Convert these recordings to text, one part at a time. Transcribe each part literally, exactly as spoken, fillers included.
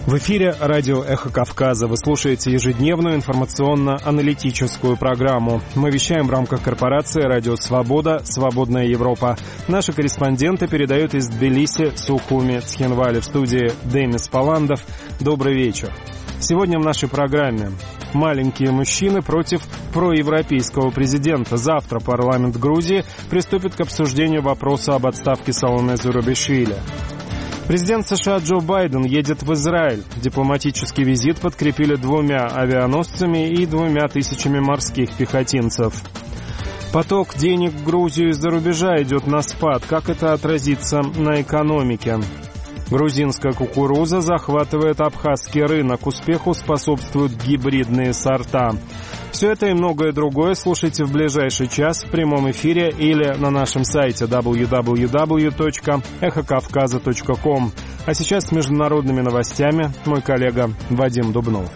В эфире радио «Эхо Кавказа». Вы слушаете ежедневную информационно-аналитическую программу. Мы вещаем в рамках корпорации «Радио Свобода. Свободная Европа». Наши корреспонденты передают из Тбилиси, Сухуми, Цхинвали. В студии Демис Паландов. Добрый вечер. Сегодня в нашей программе «Маленькие мужчины против проевропейского президента». Завтра парламент Грузии приступит к обсуждению вопроса об отставке Саломе Зурабишвили. Президент США Джо Байден едет в Израиль. Дипломатический визит подкрепили двумя авианосцами и двумя тысячами морских пехотинцев. Поток денег в Грузию из-за рубежа идет на спад. Как это отразится на экономике? Грузинская кукуруза захватывает абхазский рынок. Успеху способствуют гибридные сорта. Все это и многое другое слушайте в ближайший час в прямом эфире или на нашем сайте дабл ю дабл ю дабл ю точка эхо кавказа точка ком. А сейчас с международными новостями мой коллега Вадим Дубнов.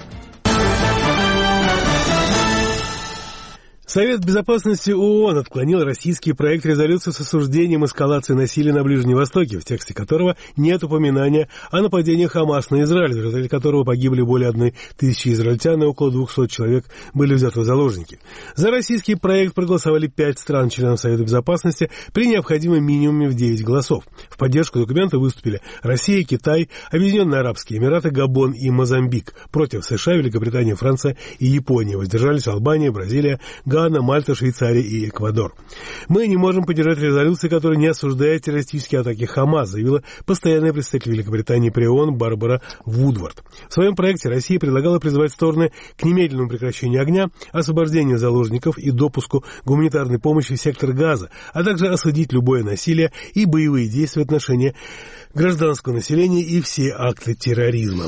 Совет Безопасности ООН отклонил российский проект резолюции с осуждением эскалации насилия на Ближнем Востоке, в тексте которого нет упоминания о нападении ХАМАС на Израиль, в результате которого погибли более одной тысячи израильтян и около двухсот человек были взяты в заложники. За российский проект проголосовали пять стран-членов Совета Безопасности при необходимом минимуме в девять голосов. В поддержку документа выступили Россия, Китай, Объединенные Арабские Эмираты, Габон и Мозамбик. Против США, Великобритания, Франция и Япония. Воздержались Албания, Бразилия, Гана, Мальта, Швейцария и Эквадор. «Мы не можем поддержать резолюции, которая не осуждает террористические атаки ХАМАС», заявила постоянная представитель Великобритании при ООН Барбара Вудвард. В своем проекте Россия предлагала призывать стороны к немедленному прекращению огня, освобождению заложников и допуску гуманитарной помощи в сектор Газа, а также осудить любое насилие и боевые действия в отношении гражданского населения и все акты терроризма.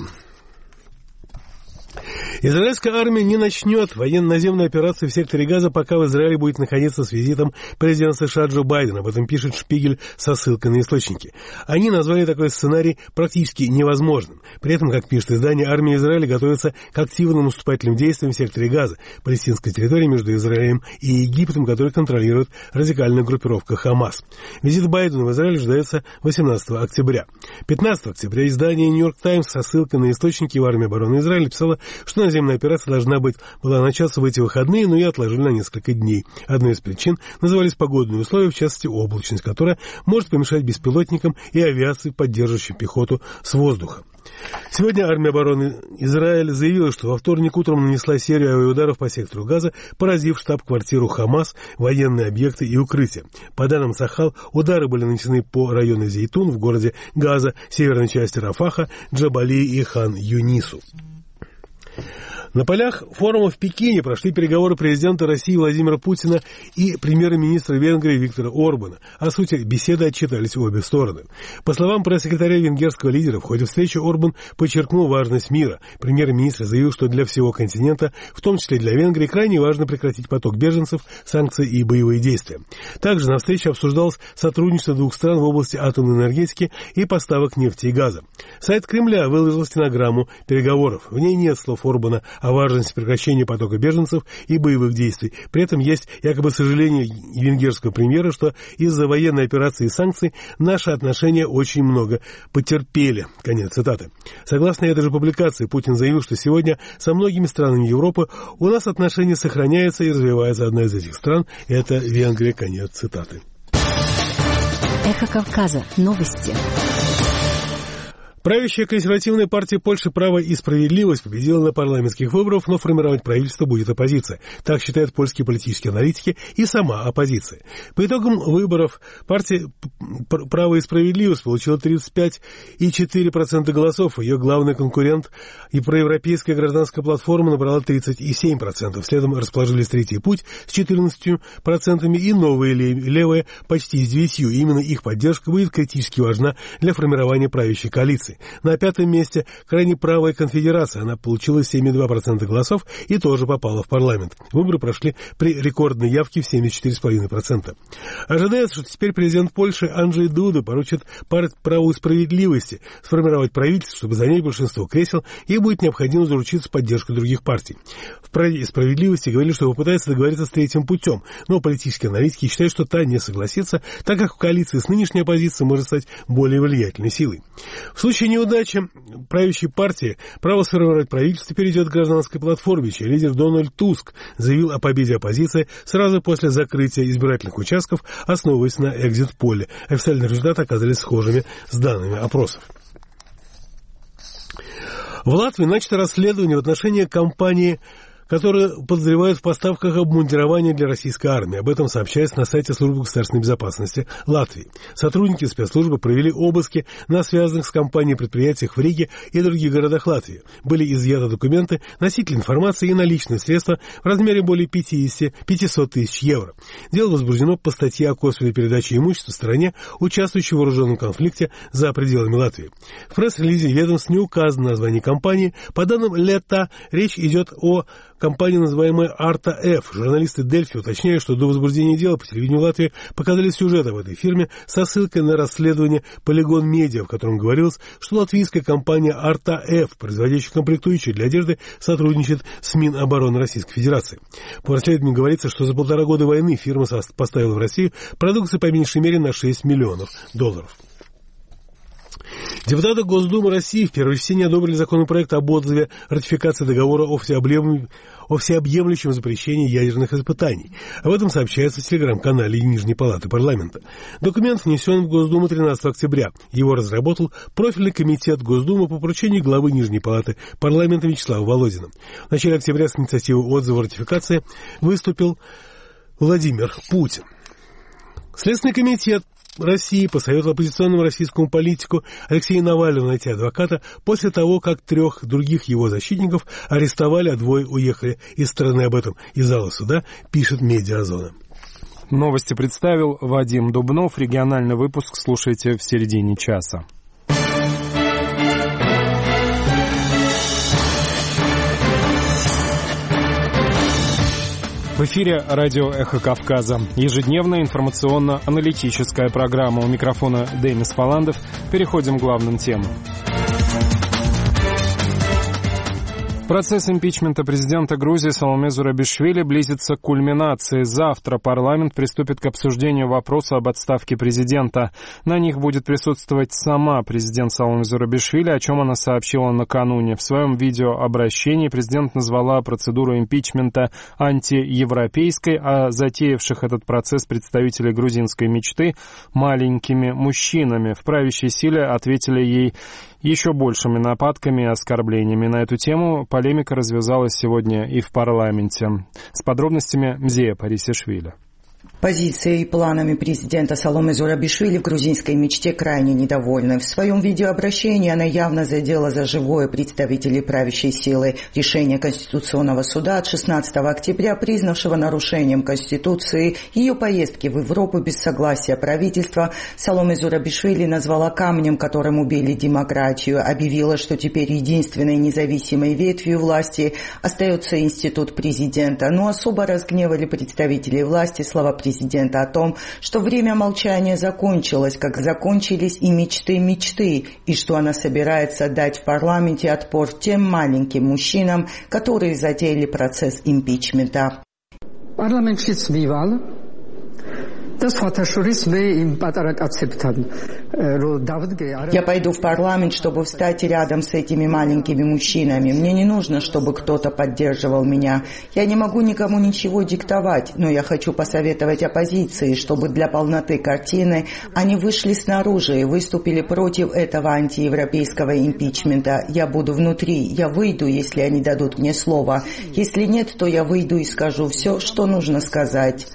Израильская армия не начнет военно-наземную операцию в секторе Газа, пока в Израиле будет находиться с визитом президент США Джо Байден. Об этом пишет Шпигель со ссылкой на источники. Они назвали такой сценарий практически невозможным. При этом, как пишет издание, армия Израиля готовится к активным наступательным действиям в секторе Газа, палестинской территории между Израилем и Египтом, который контролирует радикальная группировка ХАМАС. Визит Байдена в Израиль ожидается восемнадцатого октября. пятнадцатого октября издание «Нью-Йорк Таймс» со ссылкой на источники в армии обороны Израиля писало, что наземная операция должна быть, была начаться в эти выходные, но ее отложили на несколько дней. Одной из причин назывались погодные условия, в частности облачность, которая может помешать беспилотникам и авиации, поддерживающим пехоту с воздуха. Сегодня армия обороны Израиля заявила, что во вторник утром нанесла серию авиаударов по сектору Газа, поразив штаб-квартиру ХАМАС, военные объекты и укрытия. По данным Сахал, удары были нанесены по району Зейтун в городе Газа, северной части Рафаха, Джабали и Хан-Юнису. На полях форума в Пекине прошли переговоры президента России Владимира Путина и премьер-министра Венгрии Виктора Орбана. О сути беседы отчитались обе стороны. По словам пресс-секретаря венгерского лидера, в ходе встречи Орбан подчеркнул важность мира. Премьер-министр заявил, что для всего континента, в том числе для Венгрии, крайне важно прекратить поток беженцев, санкции и боевые действия. Также на встрече обсуждалось сотрудничество двух стран в области атомной энергетики и поставок нефти и газа. Сайт Кремля выложил стенограмму переговоров. В ней нет слов Орбана о важности прекращения потока беженцев и боевых действий. При этом есть якобы сожаление венгерского премьера, что из-за военной операции и санкций наши отношения очень много потерпели. Конец цитаты. Согласно этой же публикации, Путин заявил, что сегодня со многими странами Европы у нас отношения сохраняются и развиваются. Одна из этих стран – это Венгрия. Конец цитаты. Эхо Кавказа. Новости. Правящая консервативная партия Польши «Право и справедливость» победила на парламентских выборах, но формировать правительство будет оппозиция. Так считают польские политические аналитики и сама оппозиция. По итогам выборов партия «Право и справедливость» получила тридцать пять целых четыре десятых процента голосов. Ее главный конкурент и проевропейская гражданская платформа набрала тридцать целых семь десятых процента. Следом расположились «Третий путь» с четырнадцатью процентами и «Новые левые» почти с девятью. Именно их поддержка будет критически важна для формирования правящей коалиции. На пятом месте крайне правая конфедерация. Она получила семь целых два десятых процента голосов и тоже попала в парламент. Выборы прошли при рекордной явке в семьдесят четыре целых пять десятых процента. Ожидается, что теперь президент Польши Анджей Дуда поручит партии «Праву и справедливости» сформировать правительство, чтобы занять большинство кресел, и будет необходимо заручиться поддержкой других партий. В «Праве и справедливости» говорили, что попытаются договориться с третьим путем, но политические аналитики считают, что та не согласится, так как в коалиции с нынешней оппозицией может стать более влиятельной силой. В случае случае неудачи правящей партии право сформировать правительство перейдет к гражданской платформе, чей лидер Дональд Туск заявил о победе оппозиции сразу после закрытия избирательных участков, основываясь на экзит-поле. Официальные результаты оказались схожими с данными опросов. В Латвии начато расследование в отношении компании, которые подозревают в поставках обмундирования для российской армии. Об этом сообщается на сайте Службы государственной безопасности Латвии. Сотрудники спецслужбы провели обыски на связанных с компанией предприятиях в Риге и других городах Латвии. Были изъяты документы, носители информации и наличные средства в размере более пятьсот тысяч евро. Дело возбуждено по статье о косвенной передаче имущества стране, участвующей в вооруженном конфликте за пределами Латвии. В пресс-релизе ведомств не указано название компании. По данным Летта, речь идет о компания, называемая Арта Ф. Журналисты Дельфи уточняют, что до возбуждения дела по телевидению Латвии показали сюжет об этой фирме со ссылкой на расследование Полигон Медиа, в котором говорилось, что латвийская компания Арта Ф, производящая комплектующие для одежды, сотрудничает с Минобороны Российской Федерации. По расследованию говорится, что за полтора года войны фирма поставила в Россию продукции по меньшей мере на шесть миллионов долларов. Депутаты Госдумы России в первом чтении одобрили законопроект об отзыве ратификации договора о всеобъемлющем, о всеобъемлющем запрещении ядерных испытаний. Об этом сообщается в телеграм-канале Нижней Палаты парламента. Документ внесен в Госдуму тринадцатого октября. Его разработал профильный комитет Госдумы по поручению главы Нижней Палаты парламента Вячеслава Володина. В начале октября с инициативой отзыва ратификации выступил Владимир Путин. Следственный комитет России посоветовал оппозиционному российскому политику Алексею Навальному найти адвоката после того, как трех других его защитников арестовали, а двое уехали из страны. Об этом из зала суда пишет Медиазона. Новости представил Вадим Дубнов. Региональный выпуск слушайте в середине часа. В эфире радио «Эхо Кавказа». Ежедневная информационно-аналитическая программа. У микрофона Денис Фаландов. Переходим к главным темам. Процесс импичмента президента Грузии Саломе Зурабишвили близится к кульминации. Завтра парламент приступит к обсуждению вопроса об отставке президента. На них будет присутствовать сама президент Саломе Зурабишвили, о чем она сообщила накануне. В своем видеообращении президент назвала процедуру импичмента антиевропейской, а затеявших этот процесс представителей грузинской мечты маленькими мужчинами. В правящей силе ответили ей еще большими нападками и оскорблениями. На эту тему полемика развязалась сегодня и в парламенте. С подробностями Мзея Парисишвили. Позицией и планами президента Саломе Зурабишвили в грузинской мечте крайне недовольны. В своем видеообращении она явно задела за живое представителей правящей силы. Решение Конституционного суда от шестнадцатого октября, признавшего нарушением Конституции ее поездки в Европу без согласия правительства, Саломе Зурабишвили назвала камнем, которым убили демократию, объявила, что теперь единственной независимой ветвью власти остается институт президента. Но особо разгневали представителей власти слова президента о том, что время молчания закончилось, как закончились и мечты мечты, и что она собирается дать в парламенте отпор тем маленьким мужчинам, которые затеяли процесс импичмента. Парламент Я пойду в парламент, чтобы встать рядом с этими маленькими мужчинами. Мне не нужно, чтобы кто-то поддерживал меня. Я не могу никому ничего диктовать, но я хочу посоветовать оппозиции, чтобы для полноты картины они вышли снаружи и выступили против этого антиевропейского импичмента. Я буду внутри, я выйду, если они дадут мне слово. Если нет, то я выйду и скажу все, что нужно сказать.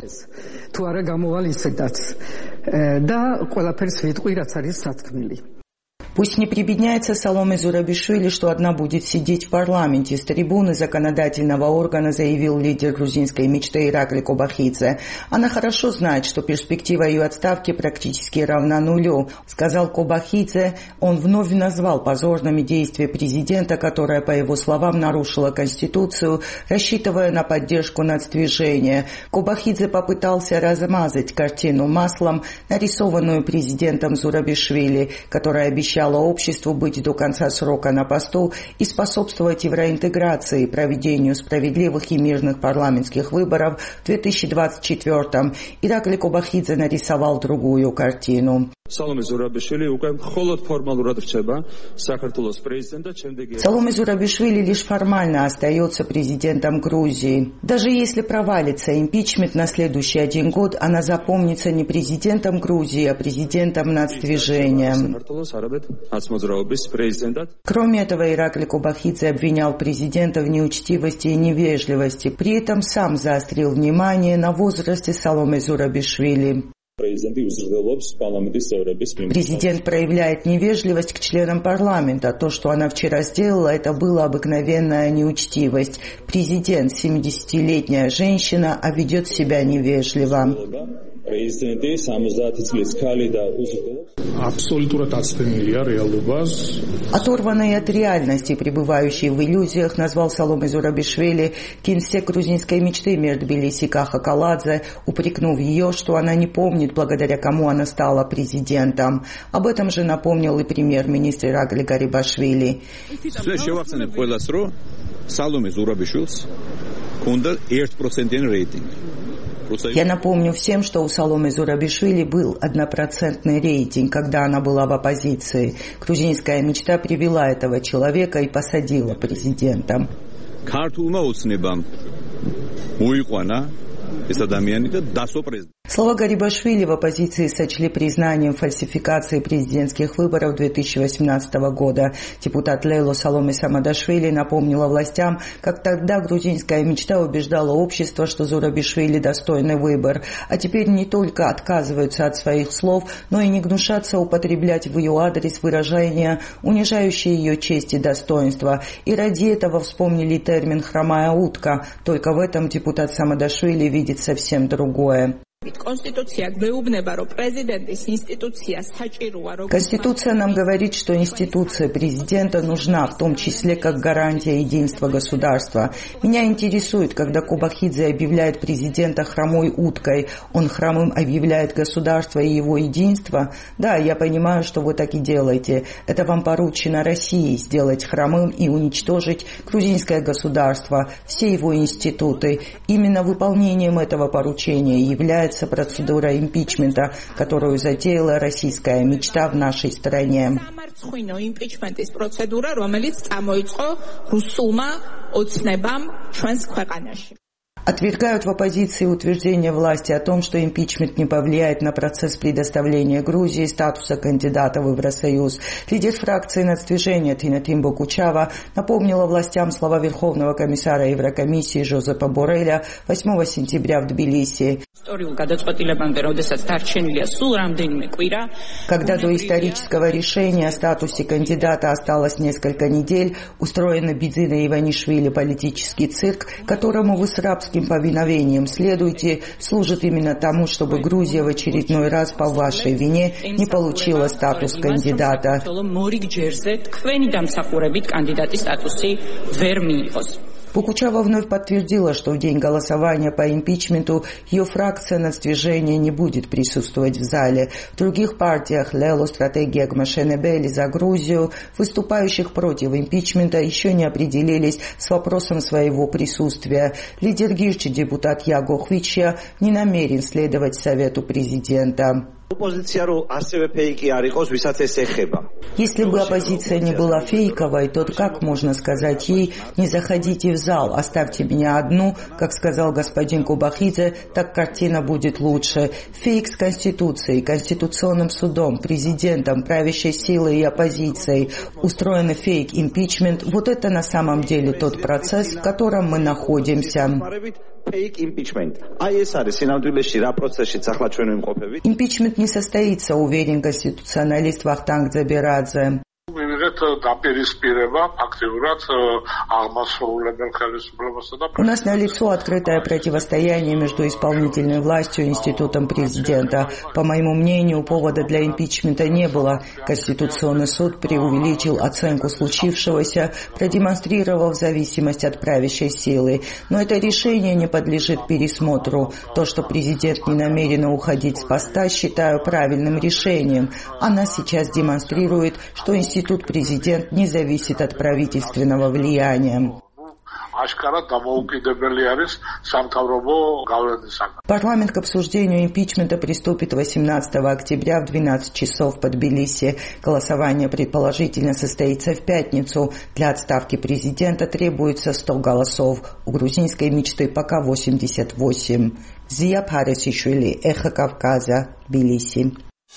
Пусть не прибедняется Саломе Зурабишвили, что одна будет сидеть в парламенте. С трибуны законодательного органа заявил лидер грузинской мечты Иракли Кобахидзе. Она хорошо знает, что перспектива ее отставки практически равна нулю. Сказал Кобахидзе, он вновь назвал позорными действия президента, которая, по его словам, нарушила Конституцию, рассчитывая на поддержку нацдвижения. Кобахидзе попытался размазать картину маслом, нарисованную президентом Зурабишвили, которая обещала обещала обществу быть до конца срока на посту и способствовать евроинтеграции и проведению справедливых и мирных парламентских выборов в две тысячи двадцать четвёртом, Иракли Кобахидзе нарисовал другую картину. Саломе Зурабишвили лишь формально остается президентом Грузии. Даже если провалится импичмент на следующий один год, она запомнится не президентом Грузии, а президентом нацдвижения. Кроме этого, Иракли Кобахидзе обвинял президента в неучтивости и невежливости. При этом сам заострил внимание на возрасте Саломе Зурабишвили. Президент проявляет невежливость к членам парламента. То, что она вчера сделала, это была обыкновенная неучтивость. Президент, семидесятилетняя женщина, а ведет себя невежливо. Оторванный от реальности, пребывающий в иллюзиях, назвал Саломе Зурабишвили кинсек грузинской мечты мэр Тбилиси Каха Каладзе, упрекнув ее, что она не помнит, благодаря кому она стала президентом. Об этом же напомнил и премьер-министр Иракли Гарибашвили. Я напомню всем, что у Саломе Зурабишвили был однопроцентный рейтинг, когда она была в оппозиции. Грузинская мечта привела этого человека и посадила президентом. Слова Гарибашвили в оппозиции сочли признанием фальсификации президентских выборов две тысячи восемнадцатого года. Депутат Лейло Саломе Самадашвили напомнила властям, как тогда грузинская мечта убеждала общество, что Зурабишвили достойный выбор. А теперь не только отказываются от своих слов, но и не гнушатся употреблять в ее адрес выражения, унижающие ее честь и достоинство. И ради этого вспомнили термин «хромая утка». Только в этом депутат Самадашвили видит совсем другое. Конституция нам говорит, что институция президента нужна, в том числе как гарантия единства государства. Меня интересует, когда Кобахидзе объявляет президента хромой уткой, он хромым объявляет государство и его единство. Да, я понимаю, что вы так и делаете. Это вам поручено России сделать хромым и уничтожить грузинское государство, все его институты. Именно выполнением этого поручения является процедура импичмента, которую затеяла российская мечта в нашей стране. Отвергают в оппозиции утверждение власти о том, что импичмент не повлияет на процесс предоставления Грузии статуса кандидата в Евросоюз. Лидер фракции нацдвижения Тинатимбо Кучава напомнила властям слова Верховного комиссара Еврокомиссии Жозепа Борреля восьмого сентября в Тбилиси. Когда до исторического решения о статусе кандидата осталось несколько недель, устроен на Бидзина Иванишвили политический цирк, которому вы с рабским повиновением следуете, служит именно тому, чтобы Грузия в очередной раз по вашей вине не получила статус кандидата. Пукучава вновь подтвердила, что в день голосования по импичменту ее фракция нацдвижения не будет присутствовать в зале. В других партиях Лело, Стратегия Гмашенебели за Грузию, выступающих против импичмента, еще не определились с вопросом своего присутствия. Лидер Гирчи, депутат Яго Хвичья, не намерен следовать совету президента. Если бы оппозиция не была фейковой, то как можно сказать ей: не заходите в зал, оставьте меня одну, как сказал господин Кобахидзе, так картина будет лучше. Фейк с Конституцией, Конституционным судом, президентом, правящей силой и оппозицией. Устроен фейк импичмент. Вот это на самом деле тот процесс, в котором мы находимся. Импичмент не состоится, уверен конституционалист Вахтанг Дзаберадзе. У нас налицо открытое противостояние между исполнительной властью и институтом президента. По моему мнению, повода для импичмента не было. Конституционный суд преувеличил оценку случившегося, продемонстрировав зависимость от правящей силы. Но это решение не подлежит пересмотру. То, что президент не намерен уходить с поста, считаю правильным решением. Она сейчас демонстрирует, что институт президент не зависит от правительственного влияния. Парламент к обсуждению импичмента приступит восемнадцатого октября в двенадцать часов по Тбилиси. Голосование предположительно состоится в пятницу. Для отставки президента требуется сто голосов. У грузинской мечты пока восемьдесят восемь. Зия Парисишвили, Эхо Кавказа, Тбилиси.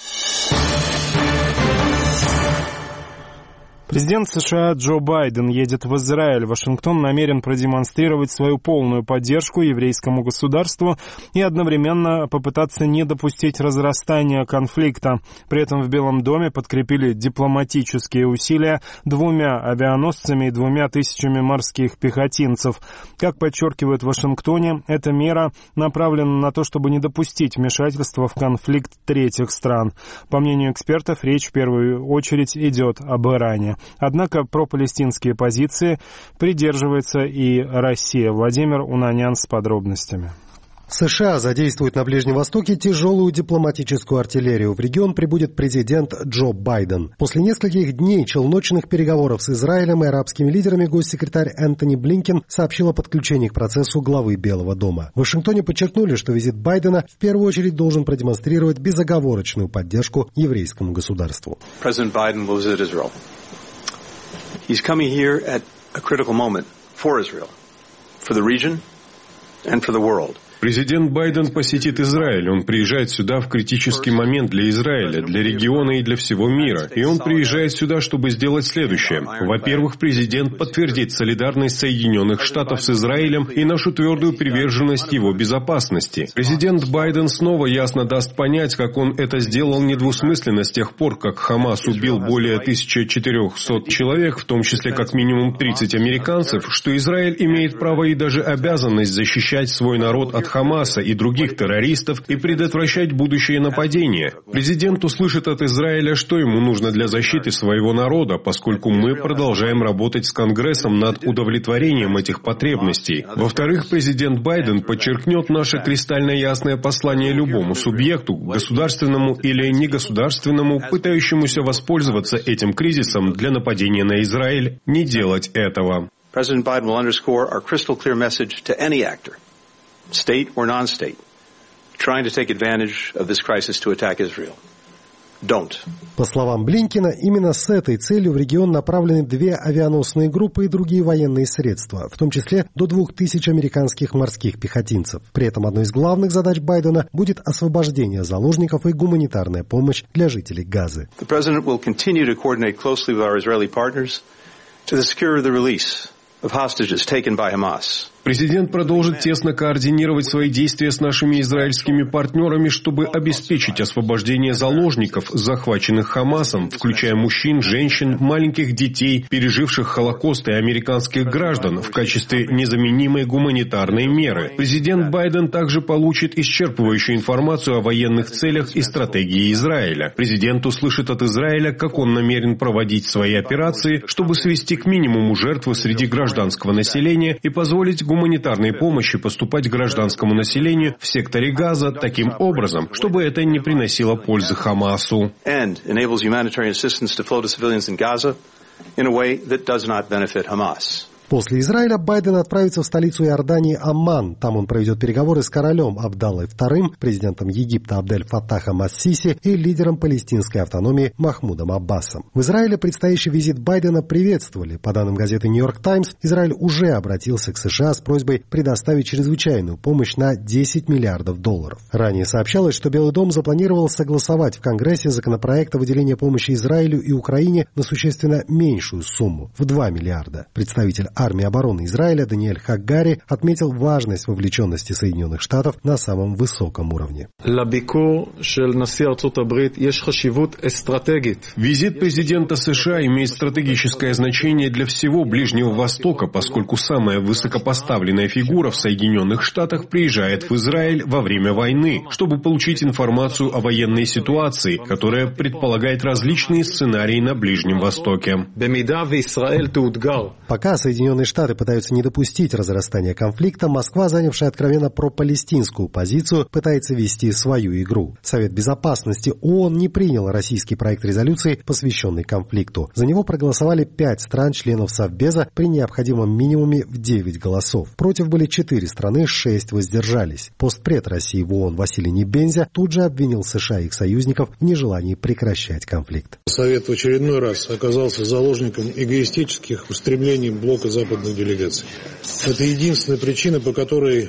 Президент США Джо Байден едет в Израиль. Вашингтон намерен продемонстрировать свою полную поддержку еврейскому государству и одновременно попытаться не допустить разрастания конфликта. При этом в Белом доме подкрепили дипломатические усилия двумя авианосцами и двумя тысячами морских пехотинцев. Как подчеркивают в Вашингтоне, эта мера направлена на то, чтобы не допустить вмешательства в конфликт третьих стран. По мнению экспертов, речь в первую очередь идет об Иране. Однако пропалестинские позиции придерживается и Россия. Владимир Унанян с подробностями. США задействуют на Ближнем Востоке тяжелую дипломатическую артиллерию. В регион прибудет президент Джо Байден. После нескольких дней челночных переговоров с Израилем и арабскими лидерами госсекретарь Энтони Блинкен сообщил о подключении к процессу главы Белого дома. В Вашингтоне подчеркнули, что визит Байдена в первую очередь должен продемонстрировать безоговорочную поддержку еврейскому государству. Президент Байден will visit Israel. He's coming here at a critical moment for Israel, for the region and for the world. Президент Байден посетит Израиль. Он приезжает сюда в критический момент для Израиля, для региона и для всего мира. И он приезжает сюда, чтобы сделать следующее. Во-первых, президент подтвердит солидарность Соединенных Штатов с Израилем и нашу твердую приверженность его безопасности. Президент Байден снова ясно даст понять, как он это сделал недвусмысленно с тех пор, как Хамас убил более тысячи четырехсот человек, в том числе как минимум тридцать американцев, что Израиль имеет право и даже обязанность защищать свой народ от Хамаса и других террористов и предотвращать будущее нападения. Президент услышит от Израиля, что ему нужно для защиты своего народа, поскольку мы продолжаем работать с Конгрессом над удовлетворением этих потребностей. Во-вторых, президент Байден подчеркнет наше кристально ясное послание любому субъекту, государственному или негосударственному, пытающемуся воспользоваться этим кризисом для нападения на Израиль, не делать этого. President Biden will underscore our crystal clear message to any actor, state or non-state, trying to take advantage of this crisis to attack Israel. Don't. По словам Блинкена, именно с этой целью в регион направлены две авианосные группы и другие военные средства, в том числе до двух тысяч американских морских пехотинцев. При этом одной из главных задач Байдена будет освобождение заложников и гуманитарная помощь для жителей Газы. The president will continue to coordinate closely with our Israeli partners to secure the release of hostages taken by Hamas. Президент продолжит тесно координировать свои действия с нашими израильскими партнерами, чтобы обеспечить освобождение заложников, захваченных Хамасом, включая мужчин, женщин, маленьких детей, переживших Холокост и американских граждан в качестве незаменимой гуманитарной меры. Президент Байден также получит исчерпывающую информацию о военных целях и стратегии Израиля. Президент услышит от Израиля, как он намерен проводить свои операции, чтобы свести к минимуму жертвы среди гражданского населения и позволить гуманитарной помощи поступать гражданскому населению в секторе Газа таким образом, чтобы это не приносило пользы Хамасу. После Израиля Байден отправится в столицу Иордании Амман. Там он проведет переговоры с королем Абдаллой вторым, президентом Египта Абдель-Фаттахом ас-Сиси и лидером палестинской автономии Махмудом Аббасом. В Израиле предстоящий визит Байдена приветствовали. По данным газеты «Нью-Йорк Таймс», Израиль уже обратился к США с просьбой предоставить чрезвычайную помощь на десять миллиардов долларов. Ранее сообщалось, что Белый дом запланировал согласовать в Конгрессе законопроект о выделении помощи Израилю и Украине на существенно меньшую сумму – в два миллиарда. Представитель армии обороны Израиля Даниэль Хагари отметил важность вовлеченности Соединенных Штатов на самом высоком уровне. Визит президента США имеет стратегическое значение для всего Ближнего Востока, поскольку самая высокопоставленная фигура в Соединенных Штатах приезжает в Израиль во время войны, чтобы получить информацию о военной ситуации, которая предполагает различные сценарии на Ближнем Востоке. Пока Соединенные Штаты пытаются не допустить разрастания конфликта, Москва, занявшая откровенно пропалестинскую позицию, пытается вести свою игру. Совет Безопасности ООН не принял российский проект резолюции, посвященный конфликту. За него проголосовали пять стран-членов Совбеза при необходимом минимуме в девять голосов. Против были четыре страны, шесть воздержались. Постпред России в ООН Василий Небензя тут же обвинил США и их союзников в нежелании прекращать конфликт. Совет в очередной раз оказался заложником эгоистических устремлений блока западных делегаций. Это единственная причина, по которой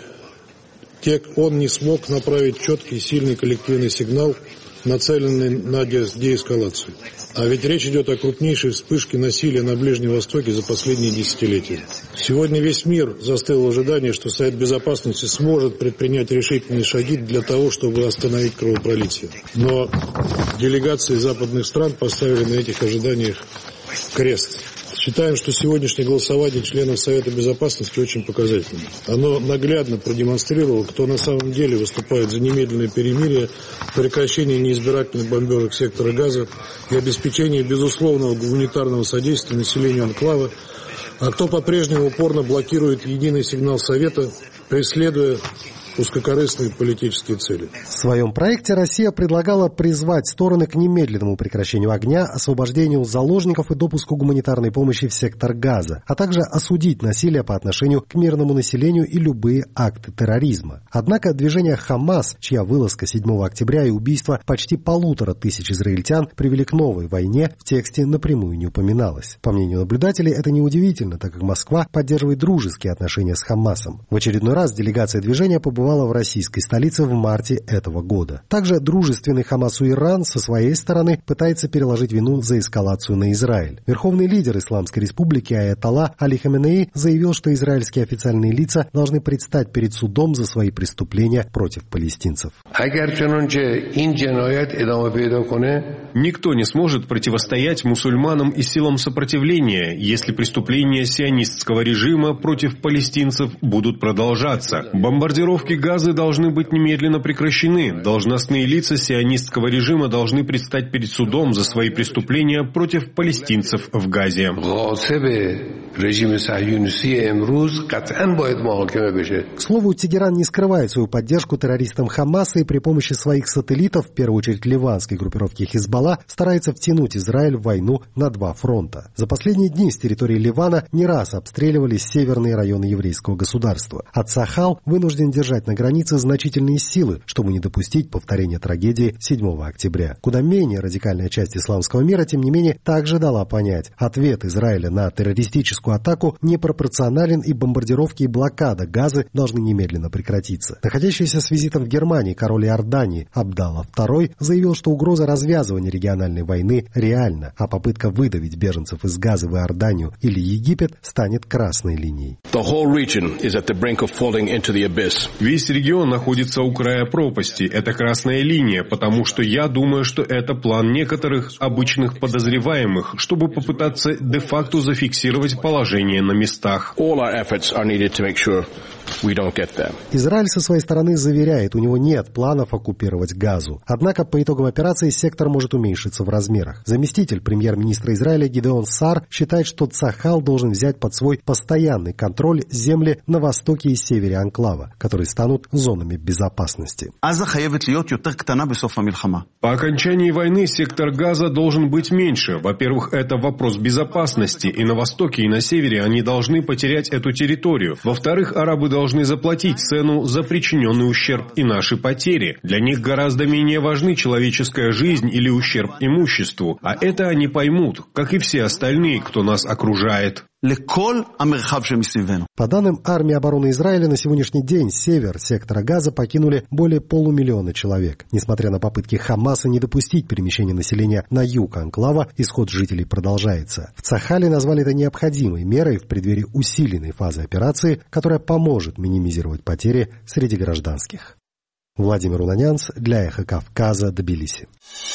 он не смог направить четкий, сильный коллективный сигнал, нацеленный на деэскалацию. А ведь речь идет о крупнейшей вспышке насилия на Ближнем Востоке за последние десятилетия. Сегодня весь мир застыл в ожидании, что Совет Безопасности сможет предпринять решительные шаги для того, чтобы остановить кровопролитие. Но делегации западных стран поставили на этих ожиданиях крест. Считаем, что сегодняшнее голосование членов Совета Безопасности очень показательно. Оно наглядно продемонстрировало, кто на самом деле выступает за немедленное перемирие, прекращение неизбирательных бомбежек сектора Газа и обеспечение безусловного гуманитарного содействия населению анклава, а кто по-прежнему упорно блокирует единый сигнал Совета, преследуя узкокорыстные политические цели. В своем проекте Россия предлагала призвать стороны к немедленному прекращению огня, освобождению заложников и допуску гуманитарной помощи в сектор Газа, а также осудить насилие по отношению к мирному населению и любые акты терроризма. Однако движение «Хамас», чья вылазка седьмого октября и убийство почти полутора тысяч израильтян привели к новой войне, в тексте напрямую не упоминалось. По мнению наблюдателей, это неудивительно, так как Москва поддерживает дружеские отношения с Хамасом. В очередной раз делегация движения побывала в российской столице в марте этого года. Также дружественный Хамасу Иран со своей стороны пытается переложить вину за эскалацию на Израиль. Верховный лидер Исламской республики аятолла Али Хаменеи заявил, что израильские официальные лица должны предстать перед судом за свои преступления против палестинцев. Никто не сможет противостоять мусульманам и силам сопротивления, если преступления сионистского режима против палестинцев будут продолжаться. Бомбардировки Газы должны быть немедленно прекращены. Должностные лица сионистского режима должны предстать перед судом за свои преступления против палестинцев в Газе. К слову, Тегеран не скрывает свою поддержку террористам Хамаса и при помощи своих сателлитов, в первую очередь ливанской группировки Хизбалла, старается втянуть Израиль в войну на два фронта. За последние дни с территории Ливана не раз обстреливались северные районы еврейского государства. Ацахал вынужден держать на границе значительные силы, чтобы не допустить повторения трагедии седьмого октября. Куда менее радикальная часть исламского мира, тем не менее, также дала понять, ответ Израиля на террористическую атаку непропорционален, и бомбардировки и блокада Газы должны немедленно прекратиться. Находящийся с визитом в Германии король Иордании Абдалла второй заявил, что угроза развязывания региональной войны реальна, а попытка выдавить беженцев из Газы в Иорданию или Египет станет красной линией. Весь регион находится у края пропасти. Это красная линия, потому что я думаю, что это план некоторых обычных подозреваемых, чтобы попытаться де-факто зафиксировать положение на местах. Израиль со своей стороны заверяет, у него нет планов оккупировать Газу. Однако по итогам операции сектор может уменьшиться в размерах. Заместитель премьер-министра Израиля Гидеон Саар считает, что Цахал должен взять под свой постоянный контроль земли на востоке и севере анклава, которые станут зонами безопасности. По окончании войны сектор Газа должен быть меньше. Во-первых, это вопрос безопасности, и на востоке, и на севере они должны потерять эту территорию. Во-вторых, арабы должны заплатить цену за причиненный ущерб и наши потери. Для них гораздо менее важны человеческая жизнь или ущерб имуществу, а это они поймут, как и все остальные, кто нас окружает. По данным армии обороны Израиля, на сегодняшний день север сектора Газа покинули более полумиллиона человек. Несмотря на попытки Хамаса не допустить перемещения населения на юг анклава, исход жителей продолжается. В Цахале назвали это необходимой мерой в преддверии усиленной фазы операции, которая поможет минимизировать потери среди гражданских. Владимир Унанянц для Эхо Кавказа, Тбилиси.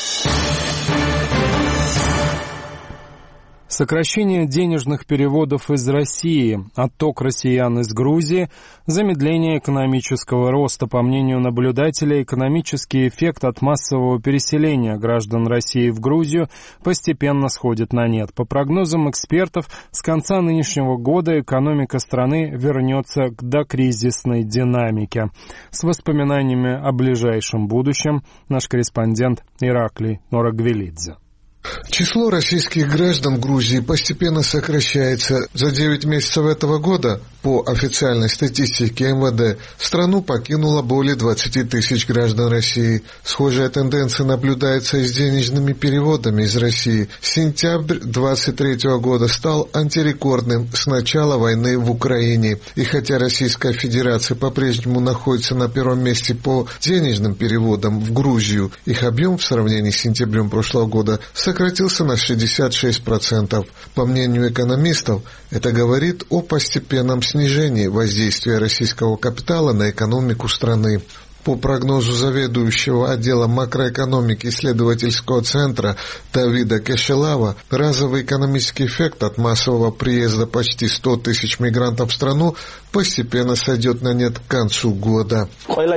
Сокращение денежных переводов из России, отток россиян из Грузии, замедление экономического роста. По мнению наблюдателей, экономический эффект от массового переселения граждан России в Грузию постепенно сходит на нет. По прогнозам экспертов, с конца нынешнего года экономика страны вернется к докризисной динамике. С воспоминаниями о ближайшем будущем наш корреспондент Ираклий Норагвелидзе. Число российских граждан Грузии постепенно сокращается. За девять месяцев этого года, по официальной статистике эм вэ дэ, страну покинуло более двадцати тысяч граждан России. Схожая тенденция наблюдается и с денежными переводами из России. Сентябрь двадцать третьего года стал антирекордным с начала войны в Украине. И хотя Российская Федерация по-прежнему находится на первом месте по денежным переводам в Грузию, их объем в сравнении с сентябрем прошлого года сократился на шестьдесят шесть процентов. По мнению экономистов, это говорит о постепенном снижении воздействия российского капитала на экономику страны. По прогнозу заведующего отделом макроэкономики исследовательского центра Давида Кешелава, разовый экономический эффект от массового приезда почти ста тысяч мигрантов в страну постепенно сойдет на нет к концу года.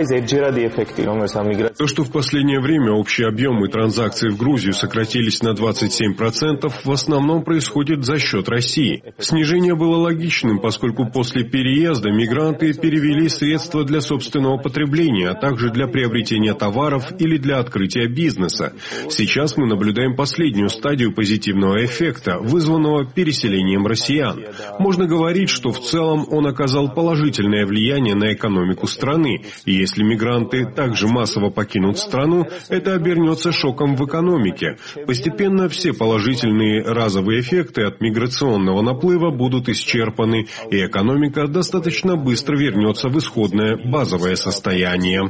То, что в последнее время общие объемы транзакций в Грузию сократились на двадцать семь процентов, в основном происходит за счет России. Снижение было логичным, поскольку после переезда мигранты перевели средства для собственного потребления, а также для приобретения товаров или для открытия бизнеса. Сейчас мы наблюдаем последнюю стадию позитивного эффекта, вызванного переселением россиян. Можно говорить, что в целом он оказал положительное влияние на экономику страны, и если мигранты также массово покинут страну, это обернется шоком в экономике. Постепенно все положительные разовые эффекты от миграционного наплыва будут исчерпаны, и экономика достаточно быстро вернется в исходное базовое состояние.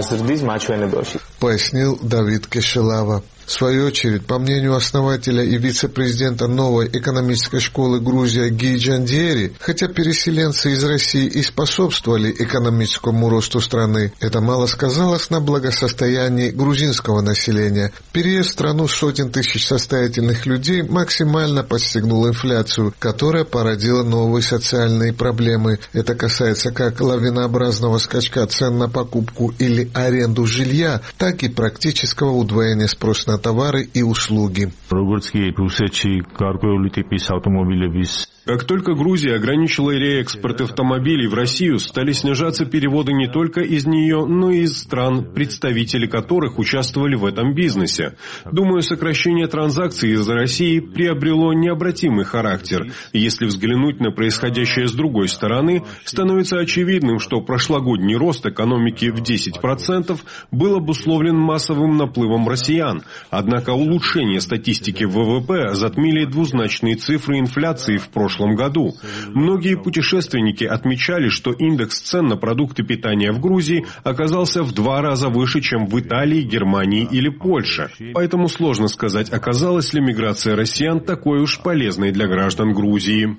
Пояснил Давид Кешелава. В свою очередь, по мнению основателя и вице-президента новой экономической школы Грузия Ги Джандиери, хотя переселенцы из России и способствовали экономическому росту страны, это мало сказалось на благосостоянии грузинского населения. Переезд в страну сотен тысяч состоятельных людей максимально подстегнул инфляцию, которая породила новые социальные проблемы. Это касается как лавинообразного скачка цен на покупку или аренду жилья, так и практического удвоения спроса на товары и услуги. Как только Грузия ограничила реэкспорт автомобилей в Россию, стали снижаться переводы не только из нее, но и из стран, представители которых участвовали в этом бизнесе. Думаю, сокращение транзакций из России приобрело необратимый характер. Если взглянуть на происходящее с другой стороны, становится очевидным, что прошлогодний рост экономики в десять процентов был обусловлен массовым наплывом россиян. Однако улучшение статистики вэ вэ пэ затмили двузначные цифры инфляции в прошлом году. Многие путешественники отмечали, что индекс цен на продукты питания в Грузии оказался в два раза выше, чем в Италии, Германии или Польше. Поэтому сложно сказать, оказалась ли миграция россиян такой уж полезной для граждан Грузии.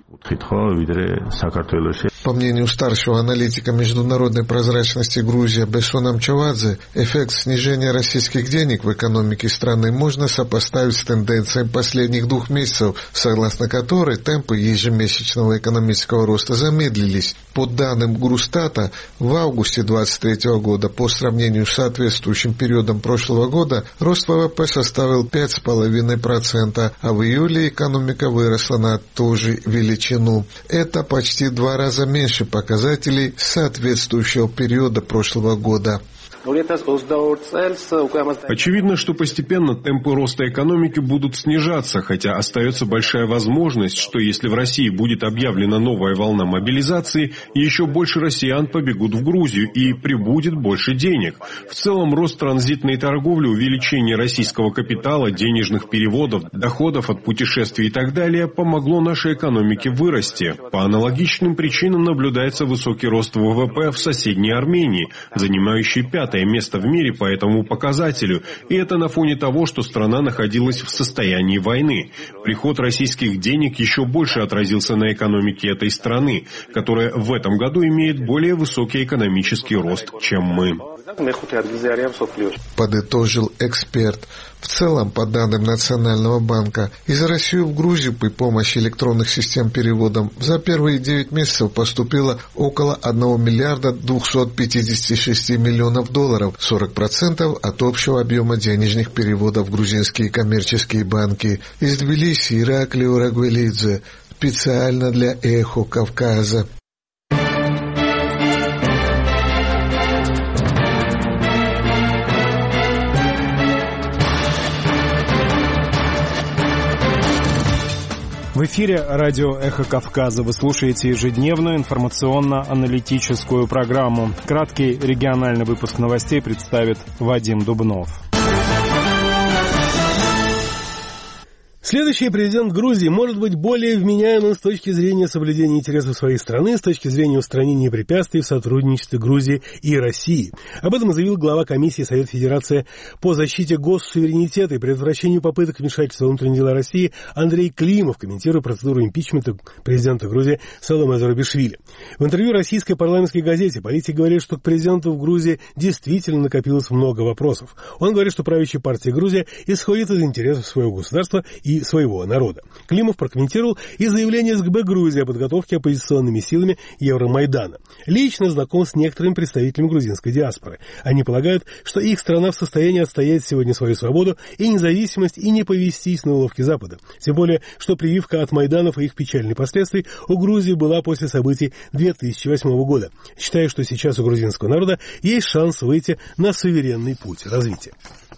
По мнению старшего аналитика международной прозрачности Грузии Бесона Мчавадзе, эффект снижения российских денег в экономике страны можно сопоставить с тенденцией последних двух месяцев, согласно которой темпы ежемесячного экономического роста замедлились. По данным Грустата, в августе двадцать третьего года, по сравнению с соответствующим периодом прошлого года, рост вэ вэ пэ составил пять целых пять десятых процента, а в июле экономика выросла на ту же величину. Это почти в два раза меньше показателей соответствующего периода прошлого года. Очевидно, что постепенно темпы роста экономики будут снижаться, хотя остается большая возможность, что если в России будет объявлена новая волна мобилизации, еще больше россиян побегут в Грузию и прибудет больше денег. В целом, рост транзитной торговли, увеличение российского капитала, денежных переводов, доходов от путешествий и так далее помогло нашей экономике вырасти. По аналогичным причинам наблюдается высокий рост ВВП в соседней Армении, занимающей пятое место в мире по этому показателю, и это на фоне того, что страна находилась в состоянии войны. Приход российских денег еще больше отразился на экономике этой страны, которая в этом году имеет более высокий экономический рост, чем мы. Подытожил эксперт. В целом, по данным Национального банка, из России в Грузию при помощи электронных систем переводов за первые девять месяцев поступило около одного миллиарда двухсот пятидесяти шести миллионов долларов, сорок процентов от общего объема денежных переводов в грузинские коммерческие банки. Из Тбилиси Ираклио Рагвелидзе, специально для «Эхо Кавказа». В эфире радио «Эхо Кавказа». Вы слушаете ежедневную информационно-аналитическую программу. Краткий региональный выпуск новостей представит Вадим Дубнов. Следующий президент Грузии может быть более вменяемым с точки зрения соблюдения интересов своей страны, с точки зрения устранения препятствий в сотрудничестве Грузии и России. Об этом заявил глава комиссии Совета Федерации по защите госсуверенитета и предотвращению попыток вмешательства в внутренние дела России Андрей Климов, комментируя процедуру импичмента президента Грузии Саломе Зурабишвили. В интервью российской парламентской газете политик говорит, что к президенту в Грузии действительно накопилось много вопросов. Он говорит, что правящая партия Грузия исходит из интересов своего государства и своего народа. Климов прокомментировал и заявление СГБ Грузии о подготовке оппозиционными силами Евромайдана. Лично знаком с некоторыми представителями грузинской диаспоры. Они полагают, что их страна в состоянии отстоять сегодня свою свободу и независимость и не повестись на уловки Запада. Тем более, что прививка от Майданов и их печальных последствий у Грузии была после событий две тысячи восьмого года. Считаю, что сейчас у грузинского народа есть шанс выйти на суверенный путь развития.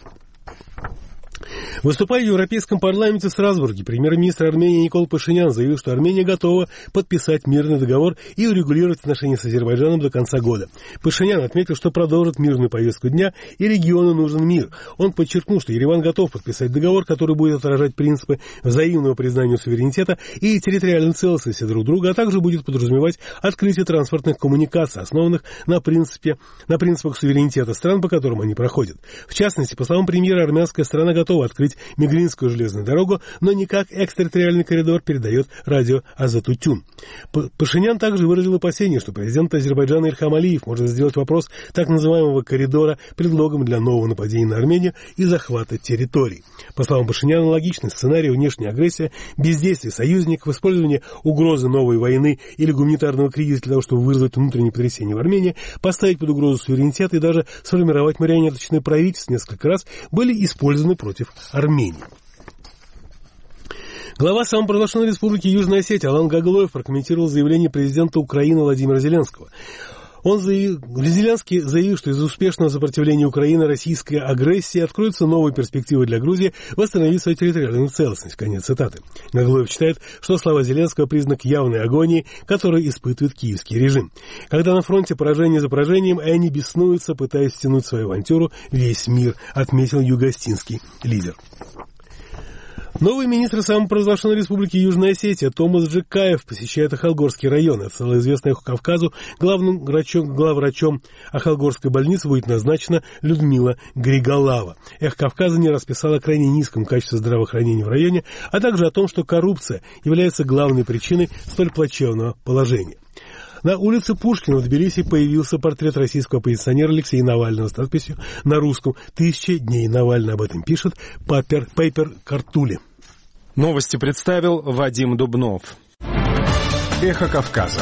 Выступая в Европейском парламенте в Страсбурге, премьер-министр Армении Никол Пашинян заявил, что Армения готова подписать мирный договор и урегулировать отношения с Азербайджаном до конца года. Пашинян отметил, что продолжит мирную повестку дня и региону нужен мир. Он подчеркнул, что Ереван готов подписать договор, который будет отражать принципы взаимного признания суверенитета и территориальной целостности друг друга, а также будет подразумевать открытие транспортных коммуникаций, основанных на, принципе, на принципах суверенитета стран, по которым они проходят. В частности, по словам премьера, армянская сторона готова открыть Миглинскую железную дорогу, но не как экстерриториальный коридор, передает радио Азатутюн. Пашинян также выразил опасение, что президент Азербайджана Ильхам Алиев может сделать вопрос так называемого коридора предлогом для нового нападения на Армению и захвата территорий. По словам Пашиняна, логичный сценарий внешней агрессии, бездействие союзников, использование угрозы новой войны или гуманитарного кризиса для того, чтобы вызвать внутреннее потрясение в Армении, поставить под угрозу суверенитет и даже сформировать марионеточное правительство несколько раз были использованы против Армении. Глава самопровозглашенной республики Южная Осетия Алан Гаглоев прокомментировал заявление президента Украины Владимира Зеленского. Он заявил, Зеленский заявил, что из успешного сопротивления Украины российской агрессии откроются новые перспективы для Грузии восстановить свою территориальную целостность. Конец цитаты. Гаглоев считает, что слова Зеленского признак явной агонии, которую испытывает киевский режим. Когда на фронте поражение за поражением, и они беснуются, пытаясь втянуть в свою авантюру весь мир, отметил юго-остинский лидер. Новый министр самопровозглашенной республики Южная Осетия Томас Джекаев посещает Ахалгорский район. Это стало известно Эхо Кавказу. Главным врачом, главврачом Ахалгорской больницы будет назначена Людмила Григолава. Эхо Кавказа не раз писала о крайне низком качестве здравоохранения в районе, а также о том, что коррупция является главной причиной столь плачевного положения. На улице Пушкина в Тбилиси появился портрет российского оппозиционера Алексея Навального с надписью на русском «Тысяча дней Навальный». Об этом пишет Папер, Пейпер Картули. Новости представил Вадим Дубнов. Эхо Кавказа.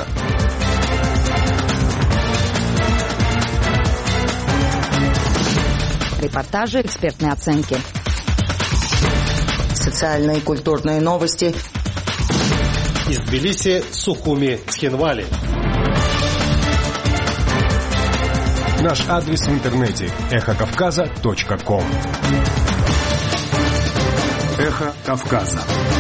Репортажи, экспертные оценки. Социальные и культурные новости. Из Тбилиси, Сухуми, Цхинвали. Наш адрес в интернете – эхо кавказа точка ком. Эхо Кавказа.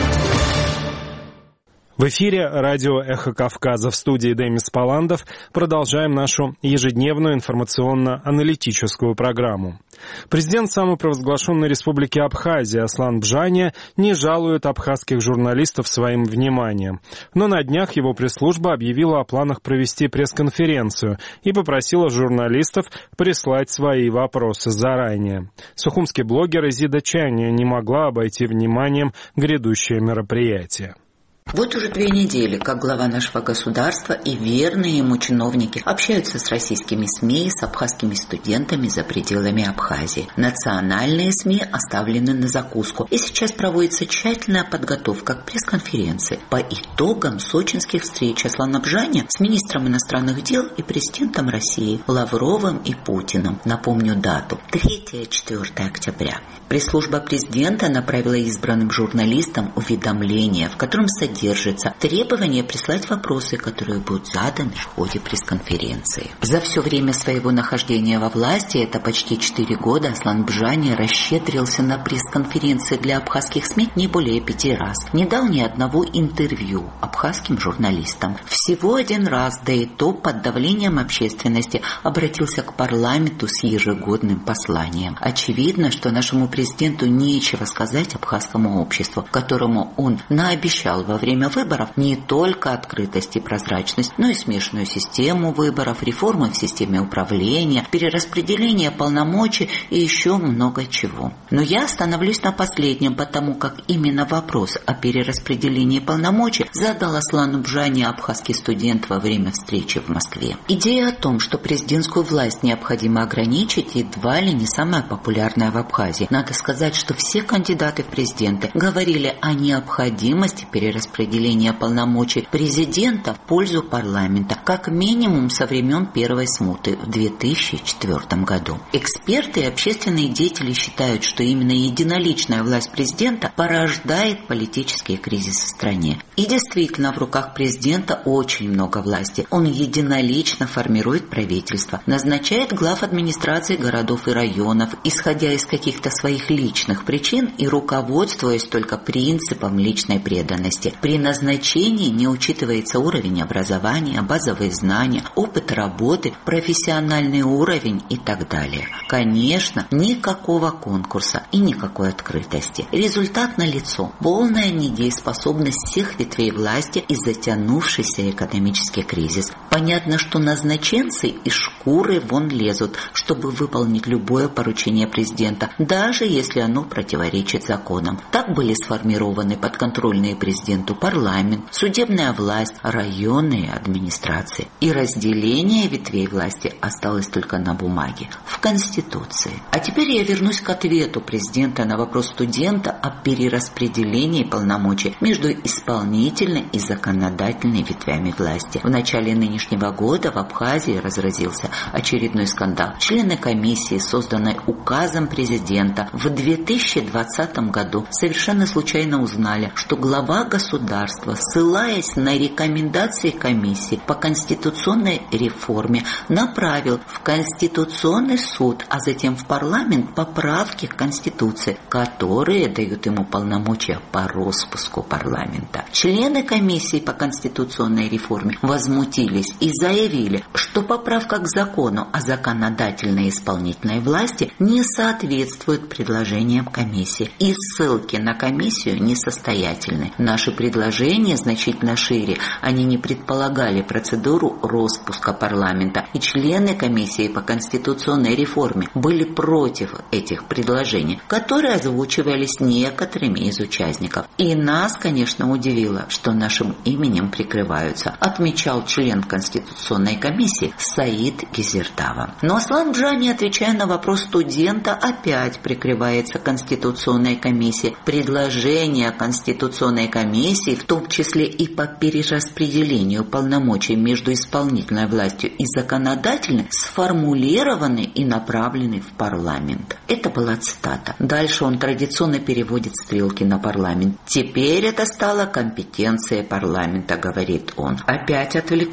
В эфире радио «Эхо Кавказа», в студии Демис Паландов. Продолжаем нашу ежедневную информационно-аналитическую программу. Президент самопровозглашенной республики Абхазия Аслан Бжания не жалует абхазских журналистов своим вниманием. Но на днях его пресс-служба объявила о планах провести пресс-конференцию и попросила журналистов прислать свои вопросы заранее. Сухумский блогер Изида Чания не могла обойти вниманием грядущее мероприятие. Вот уже две недели, как глава нашего государства и верные ему чиновники общаются с российскими СМИ и с абхазскими студентами за пределами Абхазии. Национальные СМИ оставлены на закуску, и сейчас проводится тщательная подготовка к пресс-конференции по итогам сочинских встреч Аслана Бжания с министром иностранных дел и президентом России Лавровым и Путиным. Напомню дату – третьего-четвёртого октября. Пресс-служба президента направила избранным журналистам уведомление, в котором содержится Держится требование прислать вопросы, которые будут заданы в ходе пресс-конференции. За все время своего нахождения во власти, это почти четыре года, Аслан Бжания расщедрился на пресс-конференции для абхазских СМИ не более пяти раз. Не дал ни одного интервью абхазским журналистам. Всего один раз, да и то под давлением общественности, обратился к парламенту с ежегодным посланием. Очевидно, что нашему президенту нечего сказать абхазскому обществу, которому он наобещал во время время выборов не только открытость и прозрачность, но и смешанную систему выборов, реформы в системе управления, перераспределение полномочий и еще много чего. Но я остановлюсь на последнем, потому как именно вопрос о перераспределении полномочий задал Аслану Бжания абхазский студент во время встречи в Москве. Идея о том, что президентскую власть необходимо ограничить, едва ли не самая популярная в Абхазии. Надо сказать, что все кандидаты в президенты говорили о необходимости перераспределения распределения полномочий президента в пользу парламента, как минимум со времен первой смуты в две тысячи четвёртом году. Эксперты и общественные деятели считают, что именно единоличная власть президента порождает политические кризисы в стране. И действительно, в руках президента очень много власти. Он единолично формирует правительство, назначает глав администрации городов и районов, исходя из каких-то своих личных причин и руководствуясь только принципом личной преданности. При назначении не учитывается уровень образования, базовые знания, опыт работы, профессиональный уровень и так далее. Конечно, никакого конкурса и никакой открытости. Результат налицо. Полная недееспособность всех ветвей власти и затянувшийся экономический кризис. Понятно, что назначенцы из шкуры вон лезут, чтобы выполнить любое поручение президента, даже если оно противоречит законам. Так были сформированы подконтрольные президенту парламент, судебная власть, районные администрации. И разделение ветвей власти осталось только на бумаге, в Конституции. А теперь я вернусь к ответу президента на вопрос студента о перераспределении полномочий между исполнительной и законодательной ветвями власти. В начале нынешнего года в Абхазии разразился очередной скандал. Члены комиссии, созданной указом президента, в две тысячи двадцатом году совершенно случайно узнали, что глава государства, ссылаясь на рекомендации комиссии по конституционной реформе, направил в Конституционный суд, а затем в парламент поправки к Конституции, которые дают ему полномочия по распуску парламента. Члены комиссии по конституционной реформе возмутились и заявили, что поправка к закону о законодательной и исполнительной власти не соответствует предложениям комиссии, и ссылки на комиссию несостоятельны. Наши предложения значительно шире. Они не предполагали процедуру распуска парламента, и члены комиссии по конституционной реформе были против этих предложений, которые озвучивались некоторыми из участников. И нас, конечно, удивило, что нашим именем прикрываются, отмечал член Конституционной комиссии Саид Гизирдава. Но Аслан Бжания, отвечая на вопрос студента, опять прикрывается Конституционной комиссией. Предложения Конституционной комиссии, в том числе и по перераспределению полномочий между исполнительной властью и законодательной, сформулированы и направлены в парламент. Это была цитата. Дальше он традиционно переводит стрелки на парламент. Теперь это стало компетенцией парламента, говорит он. Опять отвлекусь и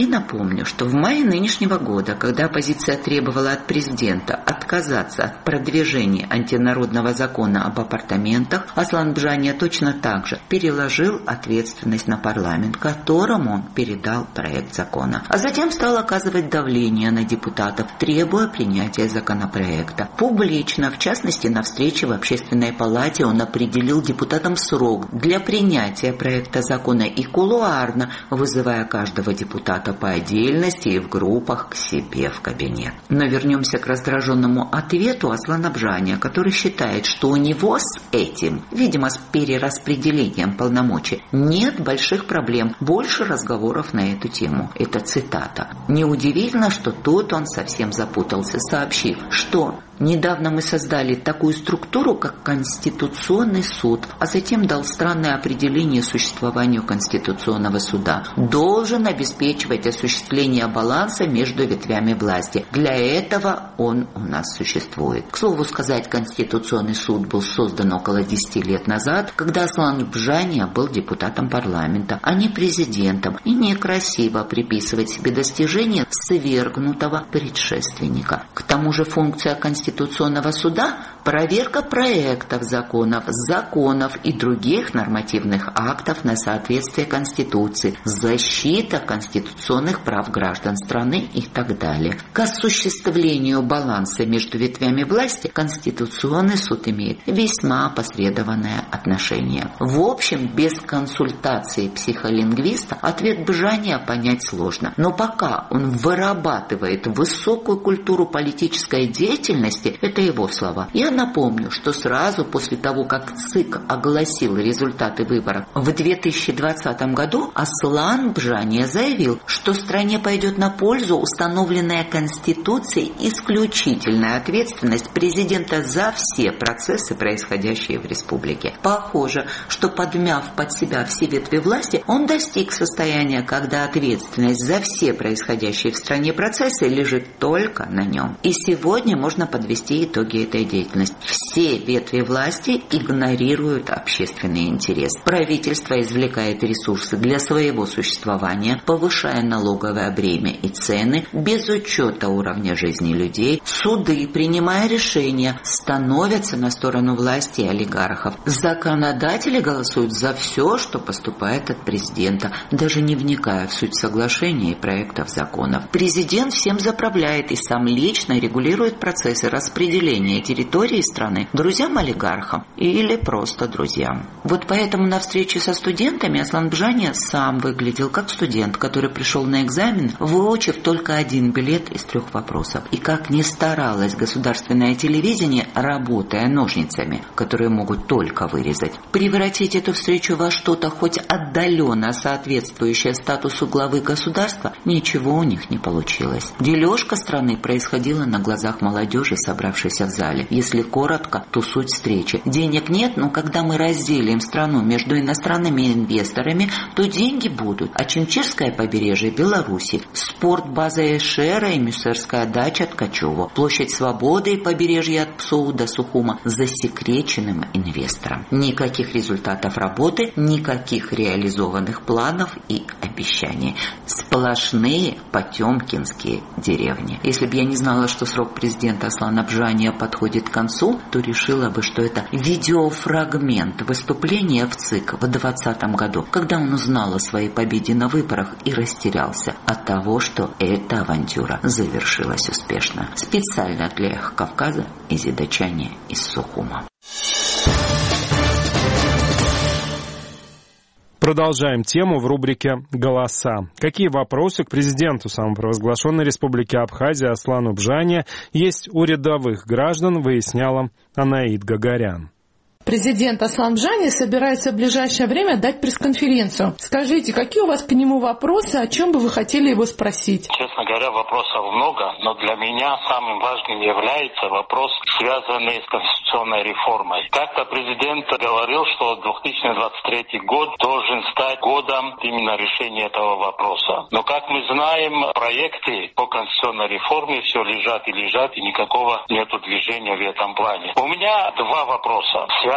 напомню, что в мае нынешнего года, когда оппозиция требовала от президента отказаться от продвижения антинародного закона об апартаментах, Аслан Бжания точно так же переложил ответственность на парламент, которому он передал проект закона. А затем стал оказывать давление на депутатов, требуя принятия законопроекта. Публично, в частности, на встрече в Общественной палате он определил депутатам срок для принятия проекта закона и кулуарно, вызывая каждого депутата по отдельности и в группах к себе в кабинет. Но вернемся к раздраженному ответу Аслана Бжания, который считает, что у него с этим, видимо, с перераспределением полномочий, нет больших проблем, больше разговоров на эту тему. Это цитата. Неудивительно, что тут он совсем запутался, сообщив, что недавно мы создали такую структуру, как Конституционный суд, а затем дал странное определение существованию Конституционного суда. Должен обеспечивать осуществление баланса между ветвями власти. Для этого он у нас существует. К слову сказать, Конституционный суд был создан около десяти лет назад, когда Аслан Бжания был депутатом парламента, а не президентом, и некрасиво приписывать себе достижения свергнутого предшественника. К тому же функция Конституционного Конституционного суда – проверка проектов законов, законов и других нормативных актов на соответствие Конституции, защита конституционных прав граждан страны и так далее. К осуществлению баланса между ветвями власти Конституционный суд имеет весьма опосредованное отношение. В общем, без консультации психолингвиста ответ Бжания понять сложно. Но пока он вырабатывает высокую культуру политической деятельности, это его слова. Я напомню, что сразу после того, как ЦИК огласил результаты выборов в две тысячи двадцатом году, Аслан Бжания заявил, что стране пойдет на пользу установленная Конституцией исключительная ответственность президента за все процессы, происходящие в республике. Похоже, что подмяв под себя все ветви власти, он достиг состояния, когда ответственность за все происходящие в стране процессы лежит только на нем. И сегодня можно подвести итоги этой деятельности. Все ветви власти игнорируют общественный интерес. Правительство извлекает ресурсы для своего существования, повышая налоговое бремя и цены, без учета уровня жизни людей. Суды, принимая решения, становятся на сторону власти и олигархов. Законодатели голосуют за все, что поступает от президента, даже не вникая в суть соглашения и проектов законов. Президент всем заправляет и сам лично регулирует процессы распределения территории страны друзьям-олигархам или просто друзьям. Вот поэтому на встрече со студентами Аслан Бжания сам выглядел как студент, который пришел на экзамен, выучив только один билет из трех вопросов. И как ни старалось государственное телевидение, работая ножницами, которые могут только вырезать, превратить эту встречу во что-то хоть отдаленно соответствующее статусу главы государства, ничего у них не получилось. Дележка страны происходила на глазах молодежи, собравшейся в зале. Если коротко, то суть встречи. Денег нет, но когда мы разделим страну между иностранными инвесторами, то деньги будут. А Чемчирское побережье Беларуси, спортбаза Эшера и Мюссерская дача Ткачева, площадь Свободы и побережье от Псоу до Сухума засекреченным инвесторам. Никаких результатов работы, никаких реализованных планов и обещаний. Сплошные потемкинские деревни. Если бы я не знала, что срок президента Аслана Бжания подходит к концу, то решила бы, что это видеофрагмент выступления в ЦИК в двадцатом году, когда он узнал о своей победе на выборах и растерялся от того, что эта авантюра завершилась успешно. Специально для Эхо Кавказа из Идачани из Сухума. Продолжаем тему в рубрике «Голоса». Какие вопросы к президенту самопровозглашенной Республики Абхазия Аслану Бжания есть у рядовых граждан, выясняла Анаид Гагарян. Президент Аслан Бжания собирается в ближайшее время дать пресс-конференцию. Скажите, какие у вас к нему вопросы, о чем бы вы хотели его спросить? Честно говоря, вопросов много, но для меня самым важным является вопрос, связанный с конституционной реформой. Как-то президент говорил, что две тысячи двадцать третий год должен стать годом именно решения этого вопроса. Но, как мы знаем, проекты по конституционной реформе все лежат и лежат, и никакого нету движения в этом плане. У меня два вопроса, связанные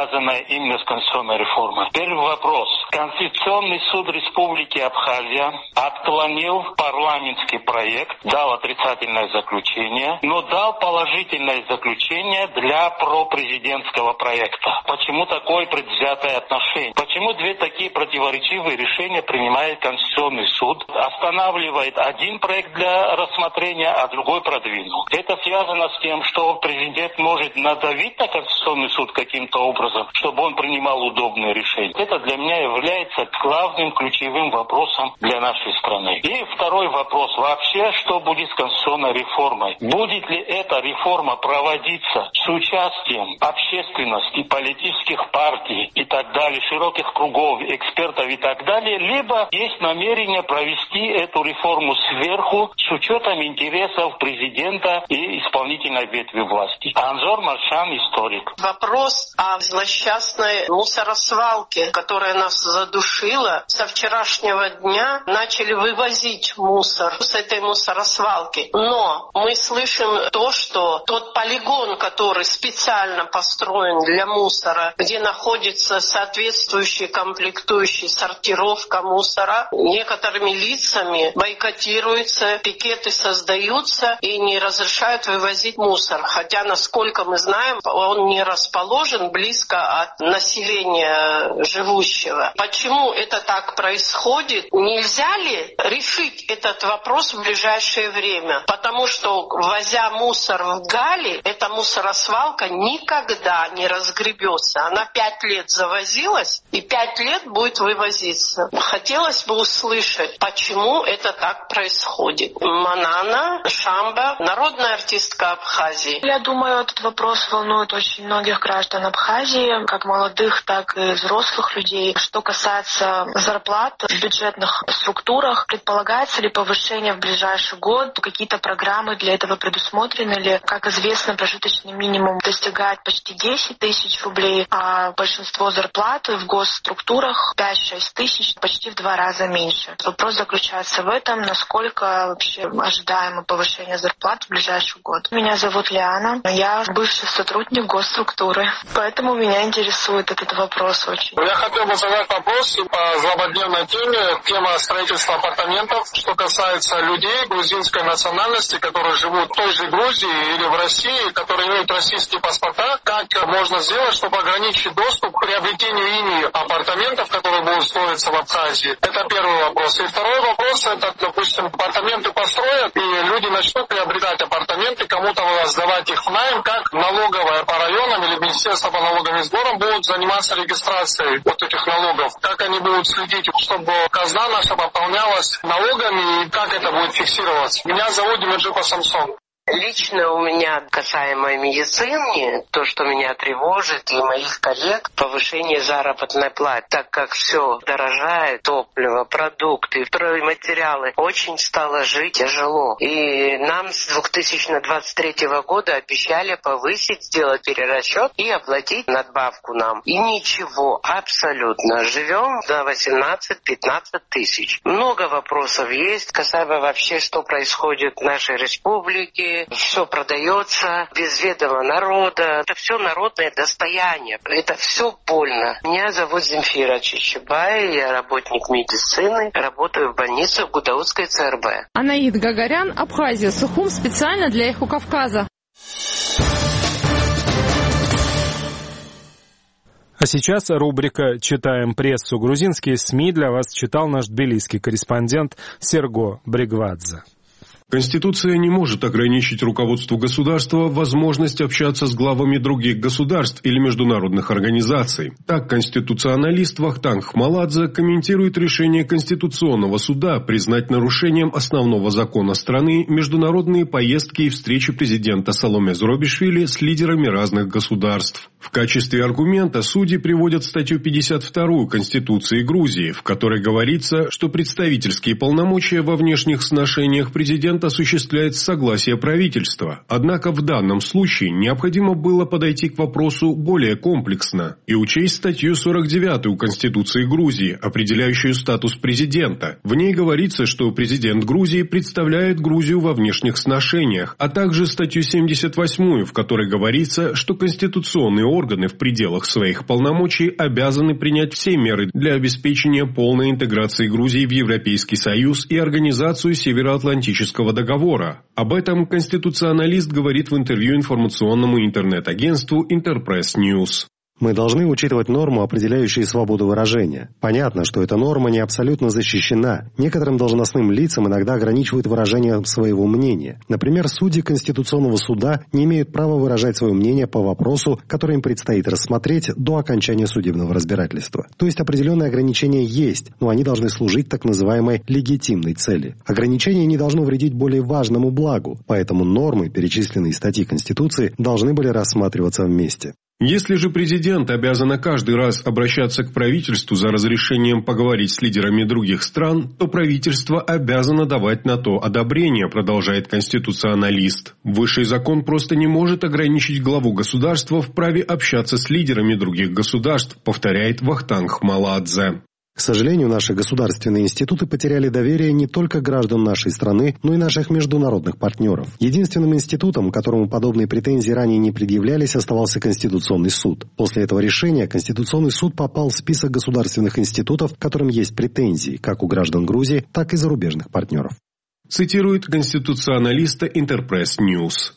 связанное именно с конституционной реформой. Первый вопрос. Конституционный суд Республики Абхазия отклонил парламентский проект, дал отрицательное заключение, но дал положительное заключение для пропрезидентского проекта. Почему такое предвзятое отношение? Почему две такие противоречивые решения принимает Конституционный суд? Останавливает один проект для рассмотрения, а другой продвинул. Это связано с тем, что президент может надавить на Конституционный суд каким-то образом, чтобы он принимал удобные решения. Это для меня является главным ключевым вопросом для нашей страны. И второй вопрос. Вообще, что будет с конституционной реформой? Будет ли эта реформа проводиться с участием общественности, политических партий и так далее, широких кругов, экспертов и так далее, либо есть намерение провести эту реформу сверху с учетом интересов президента и исполнительной ветви власти. Анзор Маршан, историк. Вопрос о злосчастной мусоросвалке, которая нас задушила. Со вчерашнего дня начали вывозить мусор с этой мусоросвалки. Но мы слышим то, что тот полигон, который специально построен для мусора, где находится соответствующий комплектующий сортировка мусора, некоторыми лицами бойкотируется, пикеты создаются и не разрешают вывозить мусор. Хотя, насколько мы знаем, он не расположен близко от населения живущего. Почему это так происходит? Нельзя ли решить этот вопрос в ближайшее время? Потому что, возя мусор в Гали, эта мусоросвалка никогда не разгребется. Она пять лет завозилась и пять лет будет вывозиться. Хотелось бы услышать, почему это так происходит. Манана Шамба, народная артистка Абхазии. Я думаю, этот вопрос волнует очень многих граждан Абхазии, как молодых, так и взрослых людей. Что касается зарплат в бюджетных структурах, предполагается ли повышение в ближайший год? Какие-то программы для этого предусмотрены ли? Как известно, прожиточный минимум достигает почти десять тысяч рублей, а большинство зарплат в госструктурах пять-шесть тысяч, почти в два раза меньше. Вопрос заключается в этом, насколько вообще ожидаемо повышение зарплат в ближайший год. Меня зовут Лиана, я бывший сотрудник госструктуры, поэтому меня интересует этот вопрос очень. Я хотел бы задать вопрос по злободневной теме, тема строительства апартаментов, что касается людей грузинской национальности, которые живут в той же Грузии или в России, которые имеют российские паспорта. Как можно сделать, чтобы ограничить доступ к приобретению ими апартаментов, которые будут строиться в Абхазии? Это первый вопрос. И второй вопрос, это, допустим, апартаменты построят, и люди начнут приобретать апартаменты, кому-то сдавать их в найм, как налоговая по районам или Министерство по налогам и сборам будут заниматься регистрацией вот этих налогов. Как они будут следить, чтобы казна наша пополнялась налогами, и как это будет фиксироваться? Меня зовут Димиджипа Самсон. Лично у меня касаемо медицины, то, что меня тревожит, и моих коллег, повышение заработной платы, так как все дорожает, топливо, продукты, стройматериалы, очень стало жить тяжело. И нам с две тысячи двадцать третьего года обещали повысить, сделать перерасчет и оплатить надбавку нам. И ничего, абсолютно. Живем до восемнадцать-пятнадцать тысяч. Много вопросов есть, касаемо вообще, что происходит в нашей республике. Все продается без ведома народа. Это все народное достояние. Это все больно. Меня зовут Земфира Чичибай. Я работник медицины. Работаю в больнице в Гудаутской ЦРБ. Анаид Гагарян, Абхазия, Сухум, специально для «Эхо Кавказа». А сейчас рубрика «Читаем прессу». Грузинские СМИ для вас читал наш тбилисский корреспондент Серго Бригвадзе. Конституция не может ограничить руководству государства возможность общаться с главами других государств или международных организаций. Так конституционалист Вахтанг Хмаладзе комментирует решение Конституционного суда признать нарушением основного закона страны международные поездки и встречи президента Саломе Зурабишвили с лидерами разных государств. В качестве аргумента судьи приводят статью пятьдесят вторую Конституции Грузии, в которой говорится, что представительские полномочия во внешних сношениях президента осуществляет согласие правительства. Однако в данном случае необходимо было подойти к вопросу более комплексно и учесть статью сорок девятую Конституции Грузии, определяющую статус президента. В ней говорится, что президент Грузии представляет Грузию во внешних сношениях, а также статью семьдесят восьмую, в которой говорится, что конституционный органы в пределах своих полномочий обязаны принять все меры для обеспечения полной интеграции Грузии в Европейский Союз и Организацию Североатлантического договора. Об этом конституционалист говорит в интервью информационному интернет-агентству Интерпресс Ньюс. Мы должны учитывать норму, определяющую свободу выражения. Понятно, что эта норма не абсолютно защищена. Некоторым должностным лицам иногда ограничивают выражение своего мнения. Например, судьи Конституционного суда не имеют права выражать свое мнение по вопросу, который им предстоит рассмотреть до окончания судебного разбирательства. То есть определенные ограничения есть, но они должны служить так называемой легитимной цели. Ограничение не должно вредить более важному благу, поэтому нормы, перечисленные статьи Конституции, должны были рассматриваться вместе. Если же президент обязан каждый раз обращаться к правительству за разрешением поговорить с лидерами других стран, то правительство обязано давать на то одобрение, продолжает конституционалист. Высший закон просто не может ограничить главу государства в праве общаться с лидерами других государств, повторяет Вахтанг Хмаладзе. К сожалению, наши государственные институты потеряли доверие не только граждан нашей страны, но и наших международных партнеров. Единственным институтом, которому подобные претензии ранее не предъявлялись, оставался Конституционный суд. После этого решения Конституционный суд попал в список государственных институтов, к которым есть претензии как у граждан Грузии, так и зарубежных партнеров. Цитирует конституционалиста Интерпресс Ньюс.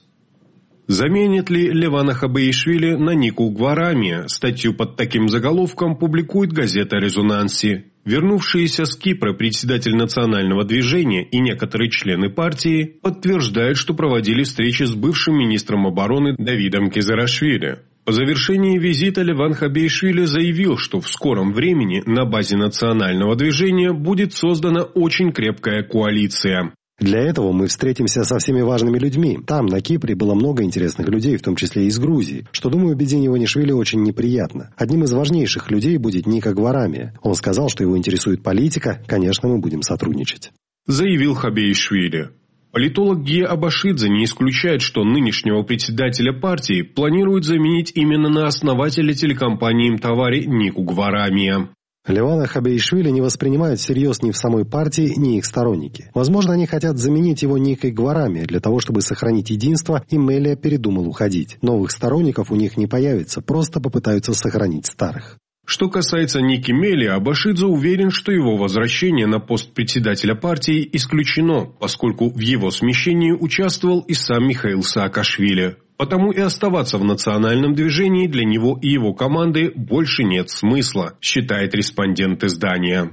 Заменит ли Левана Хабеишвили на Нику Гварами? Статью под таким заголовком публикует газета «Резонанси». Вернувшиеся с Кипра председатель национального движения и некоторые члены партии подтверждают, что проводили встречи с бывшим министром обороны Давидом Кизарашвили. По завершении визита Леван Хабеишвили заявил, что в скором времени на базе национального движения будет создана очень крепкая коалиция. Для этого мы встретимся со всеми важными людьми. Там, на Кипре, было много интересных людей, в том числе и из Грузии, что, думаю, Бедини Иванишвили очень неприятно. Одним из важнейших людей будет Ника Гварами. Он сказал, что его интересует политика. Конечно, мы будем сотрудничать. Заявил Хабеишвили. Политолог Гия Абашидзе не исключает, что нынешнего председателя партии планируют заменить именно на основателя телекомпании «Мтавари» Нику Гварами. Левана Хабеишвили не воспринимают всерьез ни в самой партии, ни их сторонники. Возможно, они хотят заменить его Никой Гварами для того, чтобы сохранить единство, и Мелия передумал уходить. Новых сторонников у них не появится, просто попытаются сохранить старых. Что касается Ники Мелия, Абашидзе уверен, что его возвращение на пост председателя партии исключено, поскольку в его смещении участвовал и сам Михаил Саакашвили. Потому и оставаться в национальном движении для него и его команды больше нет смысла, считает респондент издания.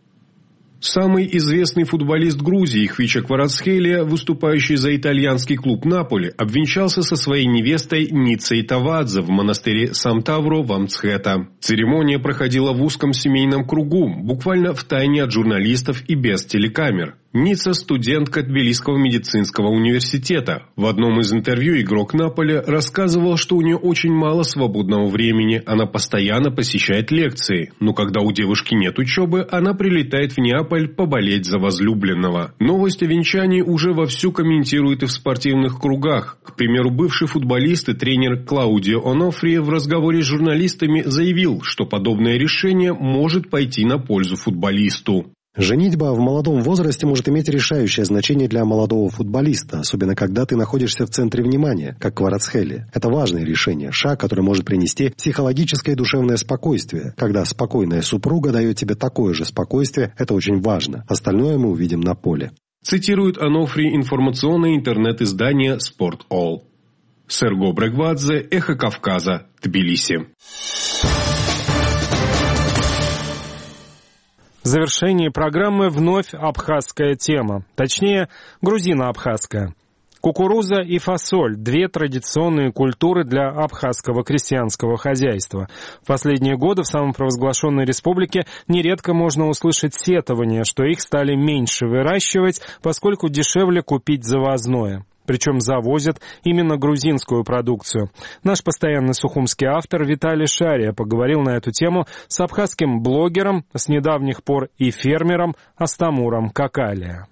Самый известный футболист Грузии Хвича Кварацхелия, выступающий за итальянский клуб «Наполи», обвенчался со своей невестой Ницей Тавадзе в монастыре Самтавро в Амцхета. Церемония проходила в узком семейном кругу, буквально втайне от журналистов и без телекамер. Ница – студентка Тбилисского медицинского университета. В одном из интервью игрок Наполи рассказывал, что у нее очень мало свободного времени, она постоянно посещает лекции, но когда у девушки нет учебы, она прилетает в Неаполь поболеть за возлюбленного. Новость о венчании уже вовсю комментируют и в спортивных кругах. К примеру, бывший футболист и тренер Клаудио Онофри в разговоре с журналистами заявил, что подобное решение может пойти на пользу футболисту. Женитьба в молодом возрасте может иметь решающее значение для молодого футболиста, особенно когда ты находишься в центре внимания, как Кварацхелия. Это важное решение, шаг, который может принести психологическое и душевное спокойствие. Когда спокойная супруга дает тебе такое же спокойствие, это очень важно. Остальное мы увидим на поле. Цитирует Онофри информационное интернет-издание «Спорт.All». Серго Брегвадзе, Эхо Кавказа, Тбилиси. В завершении программы вновь абхазская тема, точнее, грузино-абхазская. Кукуруза и фасоль – две традиционные культуры для абхазского крестьянского хозяйства. В последние годы в самопровозглашенной республике нередко можно услышать сетование, что их стали меньше выращивать, поскольку дешевле купить завозное. Причем завозят именно грузинскую продукцию. Наш постоянный сухумский автор Виталий Шария поговорил на эту тему с абхазским блогером, с недавних пор и фермером Астамуром Какалия.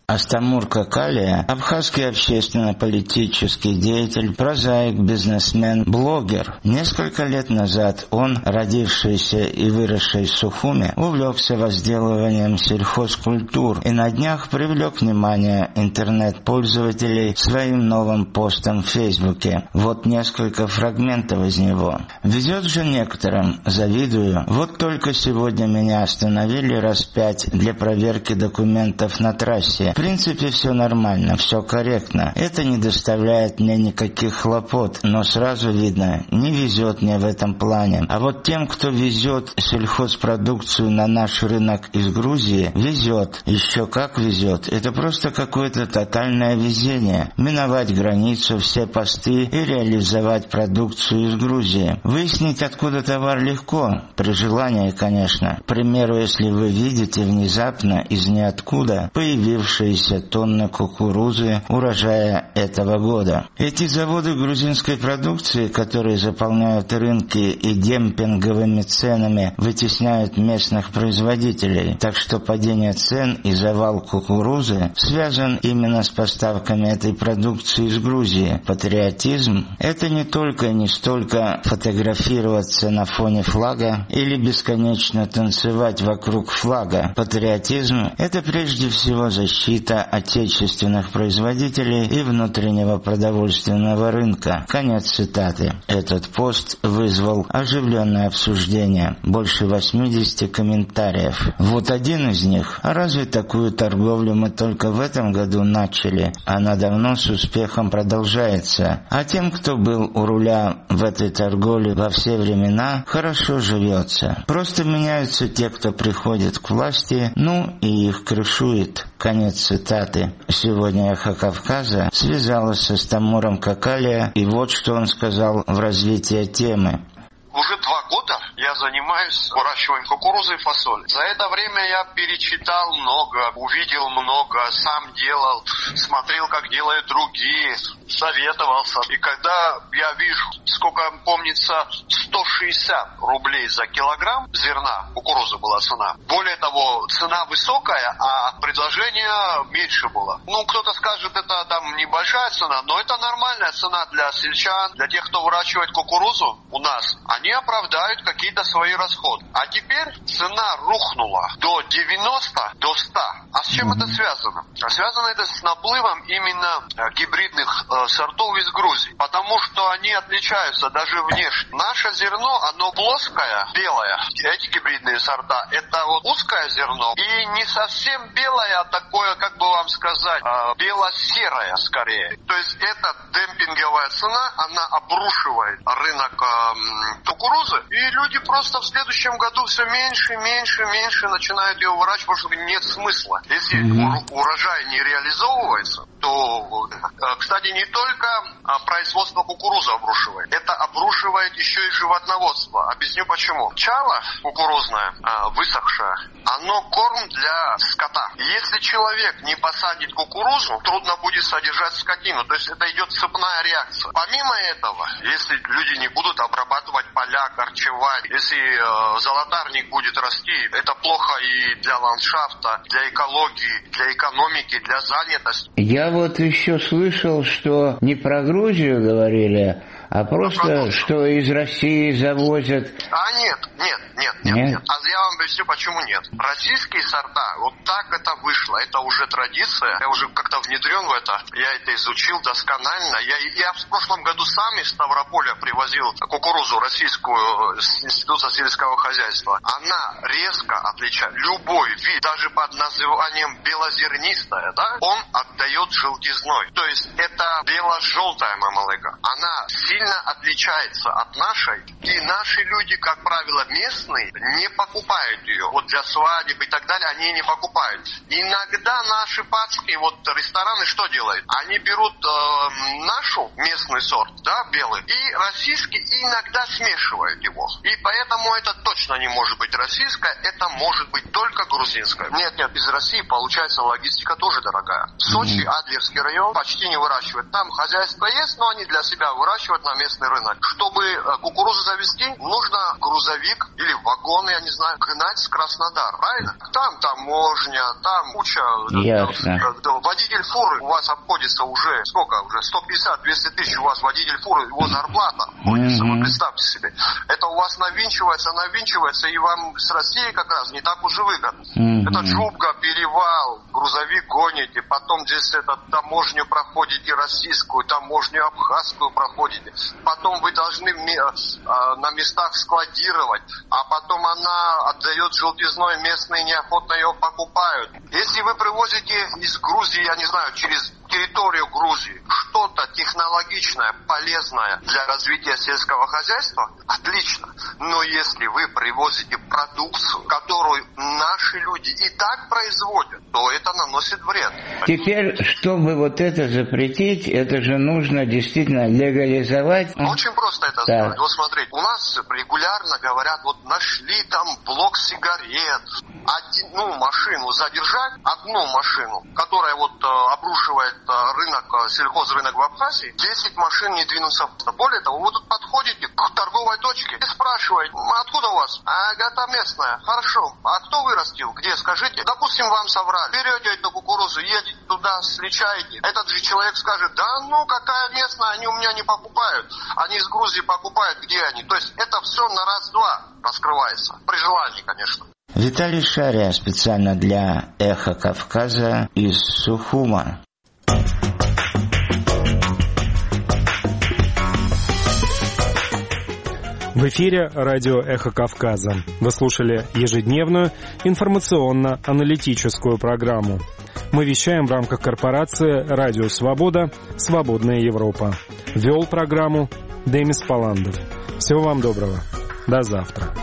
Астамур Какалия – абхазский общественно-политический деятель, прозаик, бизнесмен, блогер. Несколько лет назад он, родившийся и выросший в Сухуме, увлекся возделыванием сельхозкультур и на днях привлек внимание интернет-пользователей своим новым постом в Фейсбуке. Вот несколько фрагментов из него. «Везет же некоторым, завидую. Вот только сегодня меня остановили раз пять для проверки документов на трассе. В принципе, все нормально, все корректно. Это не доставляет мне никаких хлопот, но сразу видно, не везет мне в этом плане. А вот тем, кто везет сельхозпродукцию на наш рынок из Грузии, везет. Еще как везет. Это просто какое-то тотальное везение. Миновать границу, все посты и реализовать продукцию из Грузии. Выяснить, откуда товар, легко, при желании, конечно. К примеру, если вы видите внезапно из ниоткуда появившиеся тонны кукурузы урожая этого года. Эти заводы грузинской продукции, которые заполняют рынки и демпинговыми ценами вытесняют местных производителей, так что падение цен и завал кукурузы связан именно с поставками этой продукции из Грузии. Патриотизм – это не только и не столько фотографироваться на фоне флага или бесконечно танцевать вокруг флага. Патриотизм – это прежде всего защита отечественных производителей и внутреннего продовольственного рынка. Конец цитаты. Этот пост вызвал оживленное обсуждение. Больше восьмидесяти комментариев. Вот один из них. А разве такую торговлю мы только в этом году начали? Она давно с успехом продолжается. А тем, кто был у руля в этой торговле во все времена, хорошо живется. Просто меняются те, кто приходит к власти, ну и их крышует. Конец цитаты. Сегодня «Эхо Кавказа» связалась с Астамуром Какалия, и вот что он сказал в развитии темы. Уже два года я занимаюсь выращиванием кукурузы и фасоли. За это время я перечитал много, увидел много, сам делал, смотрел, как делают другие, советовался. И когда я вижу, сколько помнится, сто шестьдесят рублей за килограмм зерна, кукурузы была цена. Более того, цена высокая, а предложение меньше было. Ну, кто-то скажет, это там небольшая цена, но это нормальная цена для сельчан, для тех, кто выращивает кукурузу у нас. Они оправдают какие-то свои расходы. А теперь цена рухнула до девяноста, до ста. А с чем mm-hmm. это связано? А связано это с наплывом именно гибридных э, сортов из Грузии. Потому что они отличаются даже внешне. Наше зерно, оно плоское, белое. Эти гибридные сорта, это вот узкое зерно. И не совсем белое, а такое, как бы вам сказать, э, бело-серое скорее. То есть эта демпинговая цена, она обрушивает рынок э, кукурузы, и люди просто в следующем году все меньше, меньше, меньше начинают ее выращивать, потому что нет смысла. Если mm-hmm. урожай не реализовывается, то, кстати, не только производство кукурузы обрушивает, это обрушивает еще и животноводство. Объясню почему. Чало кукурузное, высохшее, оно корм для скота. Если человек не посадит кукурузу, трудно будет содержать скотину. То есть это идет цепная реакция. Помимо этого, если люди не будут обрабатывать поля, корчевать, если э, золотарник будет расти, это плохо и для ландшафта, для экологии, для экономики, для занятости. Я вот еще слышал, что не про Грузию говорили, а просто, что из России завозят... А нет, нет, нет, нет, нет. нет. А я вам объясню, почему нет. Российские сорта, вот так это вышло, это уже традиция, я уже как-то внедрен в это, я это изучил досконально. Я, я в прошлом году сам из Ставрополя привозил кукурузу российскую с Института сельского хозяйства. Она резко отличает любой вид, даже под названием белозернистая, да, он отдает желтизной. То есть это бело-желтая мамалыга. Она сильно отличается от нашей, и наши люди, как правило, местные, не покупают ее. Вот для свадеб и так далее они не покупают. Иногда наши пацки, вот рестораны что делают? Они берут э, нашу местный сорт, да, белый, и российский, и иногда смешивают его. И поэтому это точно не может быть российское, это может быть только грузинское. Нет, нет, из России получается логистика тоже дорогая. Сочи, Адлерский район почти не выращивают. Там хозяйство есть, но они для себя выращивают на местный рынок. Чтобы кукурузу завезти, нужно грузовик или вагон, я не знаю, гнать начинать с Краснодара, правильно? Там таможня, там куча... Ясно. Водитель фуры у вас обходится уже, сколько уже, сто пятьдесят - двести тысяч у вас водитель фуры, его зарплата обходится, mm-hmm. вы представьте себе. Это у вас навинчивается, навинчивается, и вам с Россией как раз не так уж и выгодно. Mm-hmm. Это Джубга, перевал, грузовик гоните, потом здесь это таможню проходите российскую, таможню абхазскую проходите, потом вы должны на местах складировать, а потом она отдает желтизной, местные неохотно ее покупают. Если вы привозите из Грузии, я не знаю, через территорию Грузии что-то технологичное, полезное для развития сельского хозяйства, отлично. Но если вы привозите продукцию, которую наши люди и так производят, то это наносит вред. Теперь, чтобы вот это запретить, это же нужно действительно легализовать. Очень просто это сделать. Вот смотрите, у нас регулярно говорят, вот нашли там блок сигарет, один, ну, машину задержать, одну машину, которая вот э, обрушивает э, рынок, э, сельхозрынок в Абхазии, десять машин не двинутся. Более того, вы тут подходите к торговой точке и спрашиваете, откуда у вас? А, это местная. Хорошо. А кто вырастил? Где? Скажите. Допустим, вам соврали. Берете эту кукурузу, едете туда, встречаете. Этот же человек скажет, да ну какая местная, они у меня не покупают. Они из Грузии покупают, где они? То есть это все на раз-два раскрывается. При желании, конечно. Виталий Шария специально для «Эхо Кавказа» из Сухума. В эфире радио «Эхо Кавказа». Вы слушали ежедневную информационно-аналитическую программу. Мы вещаем в рамках корпорации «Радио Свобода. Свободная Европа». Вел программу Демис Паландов. Всего вам доброго. До завтра.